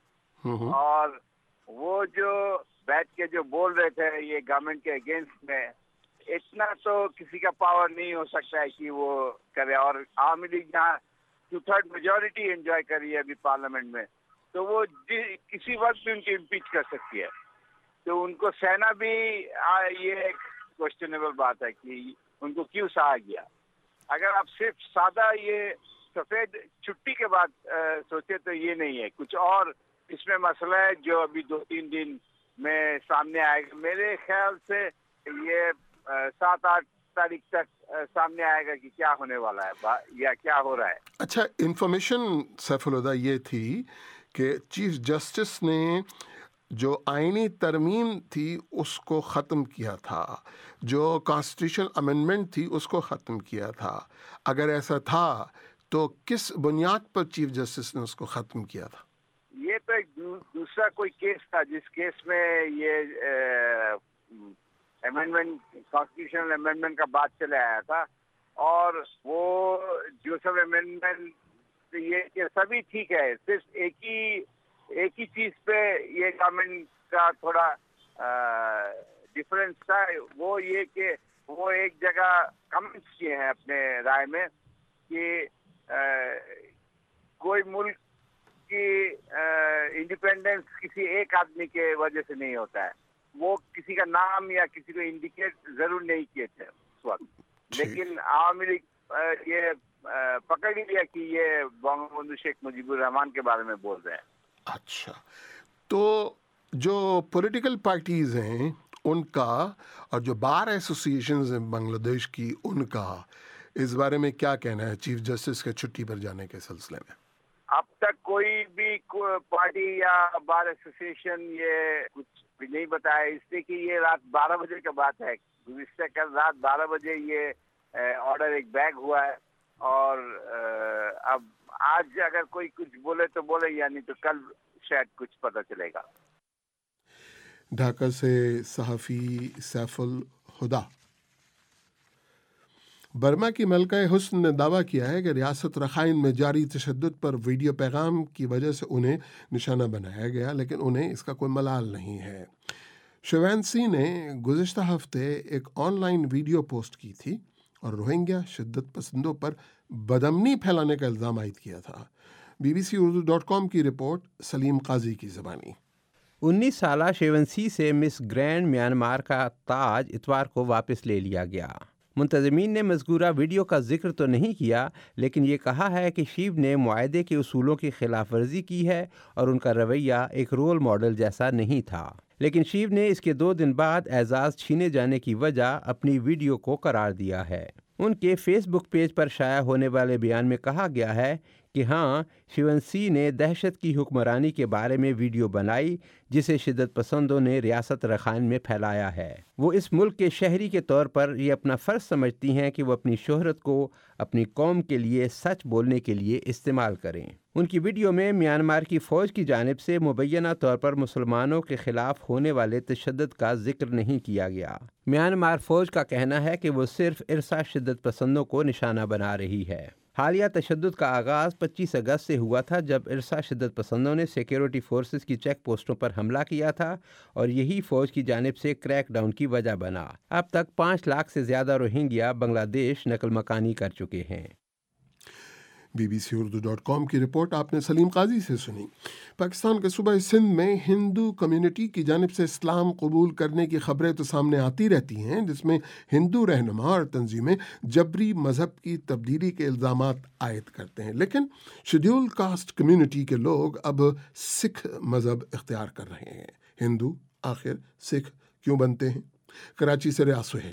और वो जो बैठ के जो बोल रहे थे ये गवर्नमेंट के अगेंस्ट में, इतना तो किसी का पावर नहीं हो सकता है कि वो करे। और आवामी लीग जहाँ 2/3 मेजोरिटी एंजॉय कर रही है अभी पार्लियामेंट में, तो वो किसी वक्त भी उनकी इम्पीच कर सकती है। तो उनको सहना भी ये एक क्वेश्चनेबल बात है कि उनको क्यों सहा गया। अगर आप सिर्फ सादा ये सफेद छुट्टी के बाद सोचे तो ये नहीं है, कुछ और इसमें मसला है जो अभी 2-3 दिन में सामने आएगा। मेरे ख्याल से ये 7-8 तारीख तक सामने आएगा कि क्या होने वाला है या क्या हो रहा है। अच्छा, इन्फॉर्मेशन सैफुल हुदा ये थी कि चीफ जस्टिस ने जो आईनी तरमीम थी उसको ख़त्म किया था, जो कॉन्स्टिट्यूशनल अमेंडमेंट थी उसको ख़त्म किया था। अगर ऐसा था तो किस बुनियाद पर चीफ जस्टिस ने उसको ख़त्म किया था? ये तो एक दूसरा कोई केस था जिस केस में ये अमेंडमेंट, कॉन्स्टिट्यूशनल अमेंडमेंट का बात चले आया था। और वो जो सब अमेंडमेंट ये सभी ठीक है, सिर्फ एक ही चीज पे ये गवर्नमेंट थोड़ा डिफरेंस था वो ये कि वो एक जगह कमेंट्स किए हैं अपने राय में कि कोई मुल्क की इंडिपेंडेंस किसी एक आदमी के वजह से नहीं होता है। वो किसी का नाम या किसी को इंडिकेट जरूर नहीं किए थे उस वक्त, लेकिन आवामी लीग ये पकड़ ही लिया कि ये बंगबंधु शेख मुजीबुर रहमान के बारे में बोल रहे हैं। अच्छा, तो जो पॉलिटिकल पार्टीज हैं उनका और जो बार एसोसिएशंस हैं बांग्लादेश की, उनका इस बारे में क्या कहना है चीफ जस्टिस के छुट्टी पर जाने के सिलसिले में? अब तक कोई भी पार्टी या बार एसोसिएशन ये कुछ भी नहीं बताया, इसलिए कि ये रात 12 बजे का बात है। गुज़िश्ता कल रात 12 बजे ये ऑर्डर एक बैग हुआ है और अब आज अगर कोई कुछ बोले तो बोले, या नहीं तो कल शायद कुछ पता चलेगा। ढाका से सहाफ़ी सैफुल हुदा। बर्मा की मलका हुस्न ने दावा किया है कि रियासत रखाइन में जारी तशद्दुद पर वीडियो पैगाम की वजह से उन्हें निशाना बनाया गया, लेकिन उन्हें इसका कोई मलाल नहीं है। शिवैंसी ने गुज़िश्ता हफ्ते एक ऑनलाइन वीडियो पोस्ट की थी और रोहिंग्या शिद्दत पसंदों पर बदअमनी फैलाने का इल्ज़ाम आयद किया था। BBC-Urdu.com की रिपोर्ट, सलीम काजी की ज़बानी। 19 साला शेवंसी से मिस ग्रैंड म्यांमार का ताज इतवार को वापस ले लिया गया। मुंतज़मीन ने मज़कूरा वीडियो का जिक्र तो नहीं किया, लेकिन ये कहा है कि शीव ने मुआहदे के उसूलों की खिलाफ वर्जी की है और उनका रवैया एक रोल मॉडल जैसा नहीं था। लेकिन शीव ने इसके 2 दिन बाद एजाज़ छीने जाने की वजह अपनी वीडियो को करार दिया है। उनके फेसबुक पेज पर शाया होने वाले बयान में कहा गया है कि हाँ, शिवंसी ने दहशत की हुक्मरानी के बारे में वीडियो बनाई जिसे शिद्दत पसंदों ने रियासत रखाइन में फैलाया है। वो इस मुल्क के शहरी के तौर पर ये अपना फ़र्ज समझती हैं कि वो अपनी शोहरत को अपनी कौम के लिए सच बोलने के लिए इस्तेमाल करें। उनकी वीडियो में म्यांमार की फ़ौज की जानिब से मुबैना तौर पर मुसलमानों के ख़िलाफ़ होने वाले तशद्दुद का जिक्र नहीं किया गया। म्यांमार फ़ौज का कहना है कि वो सिर्फ इरसा शिद्दत पसंदों को निशाना बना रही है। हालिया तशद्दुद का आगाज़ 25 अगस्त से हुआ था, जब इरसा शिद्दत पसंदों ने सिक्योरिटी फोर्सेस की चेक पोस्टों पर हमला किया था और यही फ़ौज की जानिब से क्रैकडाउन की वजह बना। अब तक 5 लाख से ज़्यादा रोहिंग्या बांग्लादेश नकल मकानी कर चुके हैं। BBC-Urdu.com की रिपोर्ट आपने सलीम काजी से सुनी। पाकिस्तान के सूबा सिंध में हिंदू कम्युनिटी की जानिब से इस्लाम कबूल करने की खबरें तो सामने आती रहती हैं, जिसमें हिंदू रहनुमा और तंजीमें जबरी मज़हब की तब्दीली के इल्ज़ामात आयद करते हैं। लेकिन शेड्यूल कास्ट कम्युनिटी के लोग अब सिख मज़हब इख्तियार कर रहे हैं। हिंदू आखिर सिख क्यों बनते हैं? कराची से रियाज सुहेल।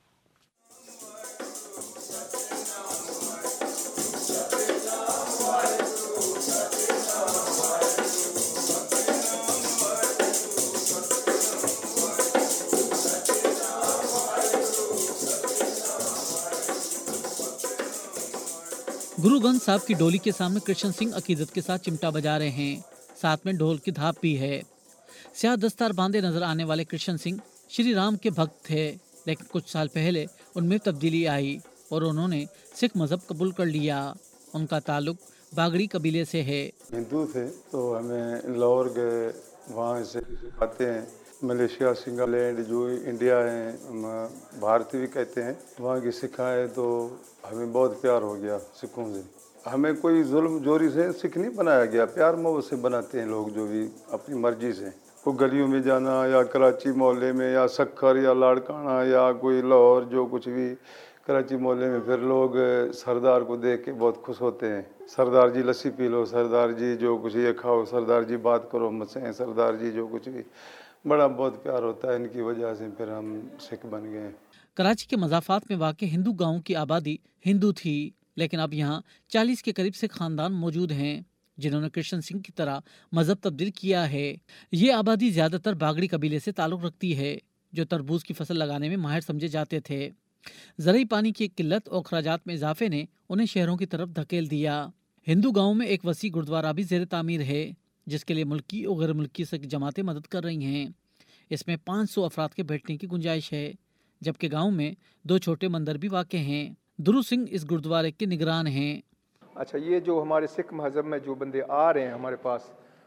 गुरु ग्रंथ साहब की डोली के सामने कृष्ण सिंह अकीदत के साथ चिमटा बजा रहे हैं, साथ में ढोल की धाप भी है। स्याह दस्तार बांधे नजर आने वाले कृष्ण सिंह श्री राम के भक्त थे, लेकिन कुछ साल पहले उनमें तब्दीली आई और उन्होंने सिख मजहब कबूल कर लिया। उनका ताल्लुक बागड़ी कबीले से है। हिंदू थे तो हमें लाहौर गए, वहाँ से आते हैं। मलेशिया, सिंगालैंड जो इंडिया है, भारतीय भी कहते हैं, वहाँ की सिखाए तो हमें बहुत प्यार हो गया सिखों से। हमें कोई जुल्म जोरी से सिख नहीं बनाया गया, प्यार मोहब्बत से बनाते हैं लोग जो भी अपनी मर्जी से। कोई गलियों में जाना या कराची मोहल्ले में या सक्खर या लाड़काना या कोई लाहौर, जो कुछ भी कराची मोहल्ले में, फिर लोग सरदार को देख के बहुत खुश होते हैं। सरदार जी लस्सी पी लो, सरदार जी जो कुछ ये खाओ, सरदार जी बात करो मुझसे, सरदार जी जो कुछ भी, बड़ा बहुत प्यार होता है। इनकी वजह से फिर हम सिख बन गए। कराची के मज़ाफ़ात में वाक़े हिंदू गांवों की आबादी हिंदू थी, लेकिन अब यहाँ 40 के करीब सिख खानदान मौजूद हैं जिन्होंने कृष्ण सिंह की तरह मजहब तब्दील किया है। ये आबादी ज़्यादातर बागड़ी कबीले से ताल्लुक़ रखती है, जो तरबूज की फसल लगाने में माहिर समझे जाते थे। ज़रूरी पानी की किल्लत और अखराजात में इजाफे ने उन्हें शहरों की तरफ धकेल दिया। हिंदू गाँव में एक वसी गुरुद्वारा भी ज़ेर तामीर है, जिसके लिए मुल्की और गैर मुल्की सिख जमातें मदद कर रही हैं। इसमें 500 अफराद के बैठने की गुंजाइश है, जबकि गांव में 2 छोटे मंदिर भी वाक़े हैं। दुरू सिंह इस गुरुद्वारे के निगरान हैं। अच्छा, ये जो हमारे सिख मज़हब में जो बंदे आ रहे हैं हमारे पास,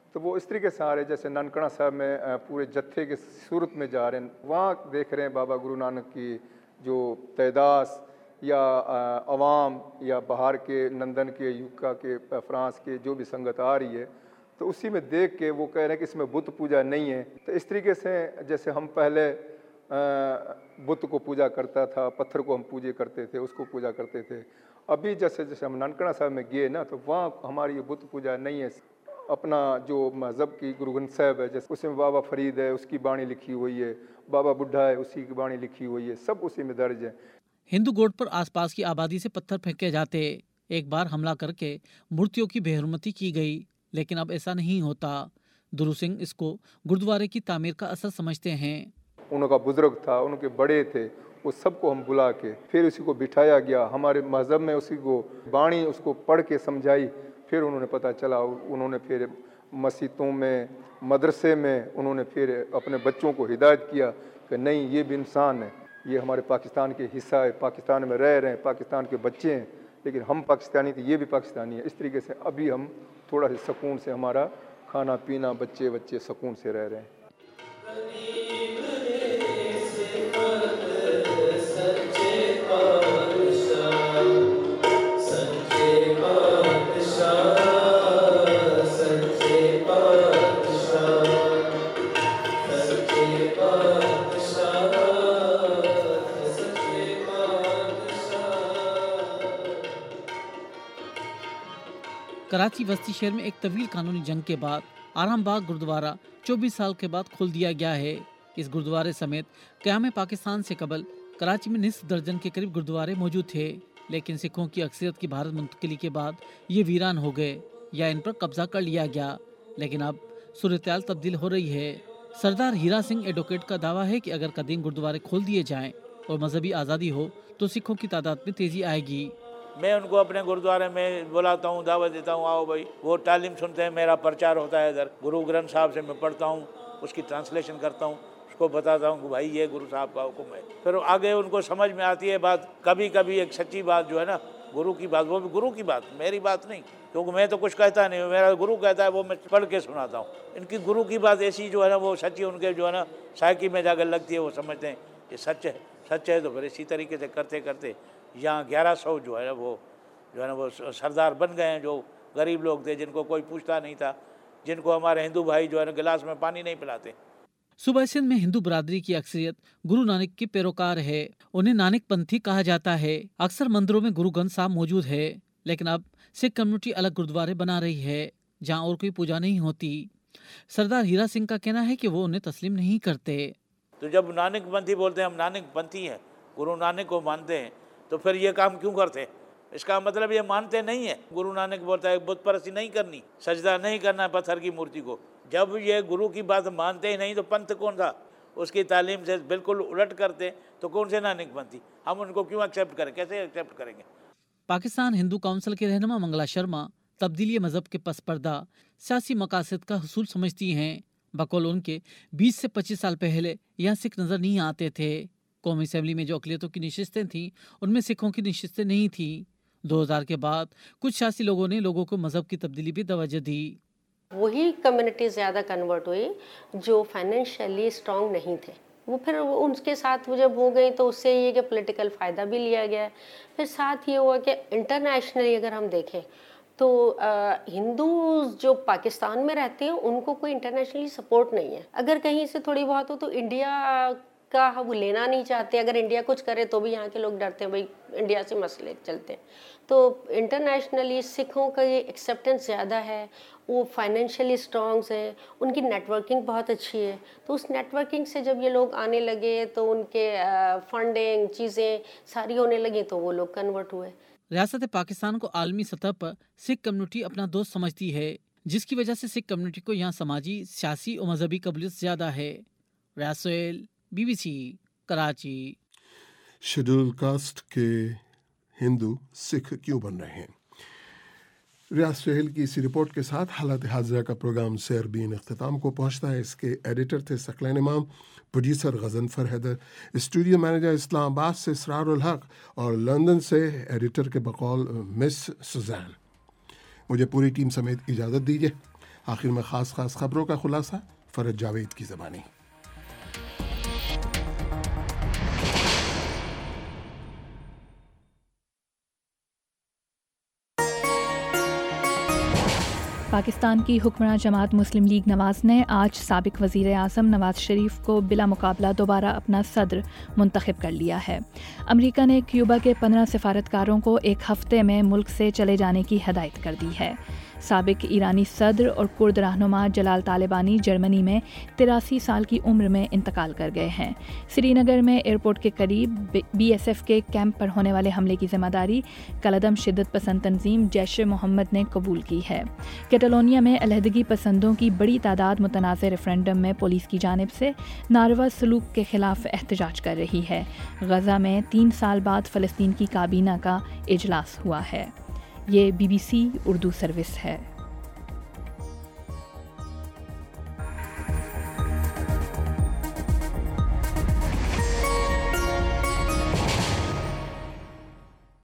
تو وہ اس طریقے سے آ رہے جیسے ننکڑا صاحب میں پورے جتھے کے صورت میں جا رہے ہیں، وہاں دیکھ رہے ہیں بابا گرو نانک کی جو تعداد یا عوام یا باہر کے لندن کے یوکا کے فرانس کے جو بھی سنگت آ رہی ہے، تو اسی میں دیکھ کے وہ کہہ رہے ہیں کہ اس میں بت پوجا نہیں ہے۔ تو اس طریقے سے جیسے ہم پہلے بت کو پوجا کرتا تھا، پتھر کو ہم پوجے کرتے تھے، اس کو پوجا کرتے تھے، ابھی جیسے ہم ننکڑا صاحب میں گئے نا، تو وہاں ہماری یہ بت پوجا نہیں ہے۔ اپنا جو مذہب کی گرو گرنتھ صاحب ہے، جیسے اس میں بابا فرید ہے، اس کی بانی لکھی ہوئی ہے، بابا بڈھا ہے، اسی کی بانی لکھی ہوئی ہے، سب اسی میں درج ہے۔ ہندو گوٹ پر آس پاس کی آبادی سے پتھر پھینکے جاتے، ایک بار حملہ کر کے مورتیوں کی بے حرمتی کی گئی، لیکن اب ایسا نہیں ہوتا۔ درو سنگھ اس کو گردوارے کی تعمیر کا اثر سمجھتے ہیں۔ ان کا بزرگ تھا، ان کے بڑے تھے، وہ سب کو ہم بلا کے پھر اسی کو بٹھایا گیا، ہمارے مذہب میں اسی کو بانی اس کو پڑھ کے سمجھائی، پھر انہوں نے پتہ چلا، انہوں نے پھر مسجدوں میں مدرسے میں انہوں نے پھر اپنے بچوں کو ہدایت کیا کہ نہیں، یہ بھی انسان ہے، یہ ہمارے پاکستان کے حصہ ہے، پاکستان میں رہ رہے ہیں، پاکستان کے بچے ہیں، لیکن ہم پاکستانی تھے، یہ بھی پاکستانی ہے۔ اس طریقے سے ابھی ہم تھوڑا سا سکون سے ہمارا کھانا پینا، بچے سکون سے رہ رہے ہیں۔ کراچی وسطی شہر میں ایک طویل قانونی جنگ کے بعد آرام باغ گردوارہ 24 سال کے بعد کھول دیا گیا ہے۔ اس گردوارے سمیت قیام پاکستان سے قبل کراچی میں نصف درجن کے قریب گردوارے موجود تھے، لیکن سکھوں کی اکثریت کی بھارت منتقلی کے بعد یہ ویران ہو گئے یا ان پر قبضہ کر لیا گیا۔ لیکن اب صورتحال تبدیل ہو رہی ہے۔ سردار ہیرا سنگھ ایڈوکیٹ کا دعویٰ ہے کہ اگر قدیم گردوارے کھول دیے جائیں اور مذہبی آزادی ہو تو سکھوں کی تعداد میں تیزی آئے گی۔ میں ان کو اپنے گردوارے میں بلاتا ہوں، دعوت دیتا ہوں، آؤ بھائی، وہ تعلیم سنتے ہیں، میرا پرچار ہوتا ہے ادھر، گرو گرنتھ صاحب سے میں پڑھتا ہوں، اس کی ٹرانسلیشن کرتا ہوں، اس کو بتاتا ہوں کہ بھائی یہ گرو صاحب کا حکم ہے۔ پھر آگے ان کو سمجھ میں آتی ہے بات، کبھی کبھی ایک سچی بات جو ہے نا گرو کی بات، وہ بھی گرو کی بات، میری بات نہیں، کیونکہ میں تو کچھ کہتا نہیں، میرا گرو کہتا ہے وہ میں پڑھ کے سناتا ہوں۔ ان کی گرو کی بات ایسی جو ہے نا وہ سچی ان کے جو ہے نا سائیکی میں جا کر لگتی ہے، وہ سمجھتے ہیں یہ سچ ہے، سچ ہے، تو پھر اسی طریقے سے کرتے کرتے یہاں 1100 جو ہے نا وہ سردار بن گئے ہیں، جو غریب لوگ تھے جن کو کوئی پوچھتا نہیں تھا، جن کو ہمارے ہندو بھائی جو ہے نا گلاس میں پانی نہیں پلاتے۔ صوبہ سندھ میں ہندو برادری کی اکثریت گرو نانک کے پیروکار ہے، انہیں نانک پنتھی کہا جاتا ہے۔ اکثر مندروں میں گرو گرنتھ صاحب موجود ہے، لیکن اب سکھ کمیونٹی الگ گردوارے بنا رہی ہے جہاں اور کوئی پوجا نہیں ہوتی۔ سردار ہیرا سنگھ کا کہنا ہے کہ وہ انہیں تسلیم نہیں کرتے۔ تو جب نانک پنتھی بولتے ہیں ہم نانک پنتھی ہیں، گرو نانک کو مانتے ہیں، تو پھر یہ کام کیوں کرتے؟ اس کا مطلب یہ مانتے نہیں ہیں۔ گرو نانک بولتا ہے بت پرستی نہیں کرنی، سجدہ نہیں کرنا پتھر کی مورتی کو۔ جب یہ گرو کی بات مانتے ہی نہیں تو پنتھ کون تھا؟ اس کی تعلیم سے بالکل الٹ کرتے تو کون سے نانک پنتھی؟ ہم ان کو کیوں ایکسیپٹ کریں؟ کیسے ایکسیپٹ کریں گے؟ پاکستان ہندو کونسل کے رہنما منگلا شرما تبدیلی مذہب کے پس پردہ سیاسی مقاصد کا حصول سمجھتی ہیں۔ بقول ان کے 20 سے 25 سال پہلے یہاں سکھ نظر نہیں آتے تھے۔ قومی اسمبلی میں جو اقلیتوں کی نشستیں تھیں ان میں سکھوں کی نشستیں نہیں تھیں۔ 2000 کے بعد کچھ سیاسی لوگوں نے لوگوں کو مذہب کی تبدیلی بھی توجہ دی۔ وہی کمیونٹی زیادہ کنورٹ ہوئی جو فائنینشلی اسٹرانگ نہیں تھے، وہ پھر ان کے ساتھ جب ہو گئی تو اس سے یہ کہ پولیٹیکل فائدہ بھی لیا گیا۔ پھر ساتھ یہ ہوا کہ انٹرنیشنلی اگر ہم دیکھیں تو ہندوز جو پاکستان میں رہتے ہیں ان کو کوئی انٹرنیشنلی سپورٹ نہیں ہے۔ اگر کہیں سے تھوڑی بہت ہو تو انڈیا کا وہ لینا نہیں چاہتے، اگر انڈیا کچھ کرے تو بھی یہاں کے لوگ ڈرتے ہیں، بھائی انڈیا سے مسئلے چلتے ہیں۔ تو انٹرنیشنلی سکھوں کا یہ ایکسیپٹنس زیادہ ہے، وہ فائنینشلی اسٹرانگز ہیں، ان کی نیٹ ورکنگ بہت اچھی ہے۔ تو اس نیٹ ورکنگ سے جب یہ لوگ آنے لگے تو ان کے فنڈنگ چیزیں ساری ہونے لگیں تو وہ لوگ کنورٹ ہوئے۔ ریاست پاکستان کو عالمی سطح پر سکھ کمیونٹی اپنا دوست سمجھتی ہے، جس کی وجہ سے سکھ کمیونٹی کو یہاں سماجی، سیاسی اور مذہبی قبولیت زیادہ ہے۔ Riaz Sohail, BBC Karachi. Schedule caste کے ہندو سکھ کیوں بن رہے ہیں؟ ریاض سہیل کی اسی رپورٹ کے ساتھ حالات حاضرہ کا پروگرام سیربین اختتام کو پہنچتا ہے۔ اس کے ایڈیٹر تھے Saqlain Imam, producer Ghazanfar Haider, studio manager Islamabad سے اسرار الحق اور لندن سے ایڈیٹر کے بقول مس سوزان۔ مجھے پوری ٹیم سمیت اجازت دیجیے، آخر میں خاص خبروں کا خلاصہ فرج جاوید کی زبانی۔ پاکستان کی حکمراں جماعت مسلم لیگ نواز نے آج سابق وزیر اعظم نواز شریف کو بلا مقابلہ دوبارہ اپنا صدر منتخب کر لیا ہے۔ امریکہ نے کیوبا کے 15 سفارتکاروں کو ایک ہفتے میں ملک سے چلے جانے کی ہدایت کر دی ہے۔ سابق ایرانی صدر اور کرد رہنما جلال طالبانی جرمنی میں 83 سال کی عمر میں انتقال کر گئے ہیں۔ سری نگر میں ایئرپورٹ کے قریب BSF کے کیمپ پر ہونے والے حملے کی ذمہ داری کالعدم شدت پسند تنظیم جیش محمد نے قبول کی ہے۔ کیٹالونیا میں علیحدگی پسندوں کی بڑی تعداد متنازع ریفرینڈم میں پولیس کی جانب سے ناروا سلوک کے خلاف احتجاج کر رہی ہے۔ غزہ میں 3 سال بعد فلسطین کی کابینہ کا اجلاس ہوا ہے۔ یہ BBC اردو سروس ہے۔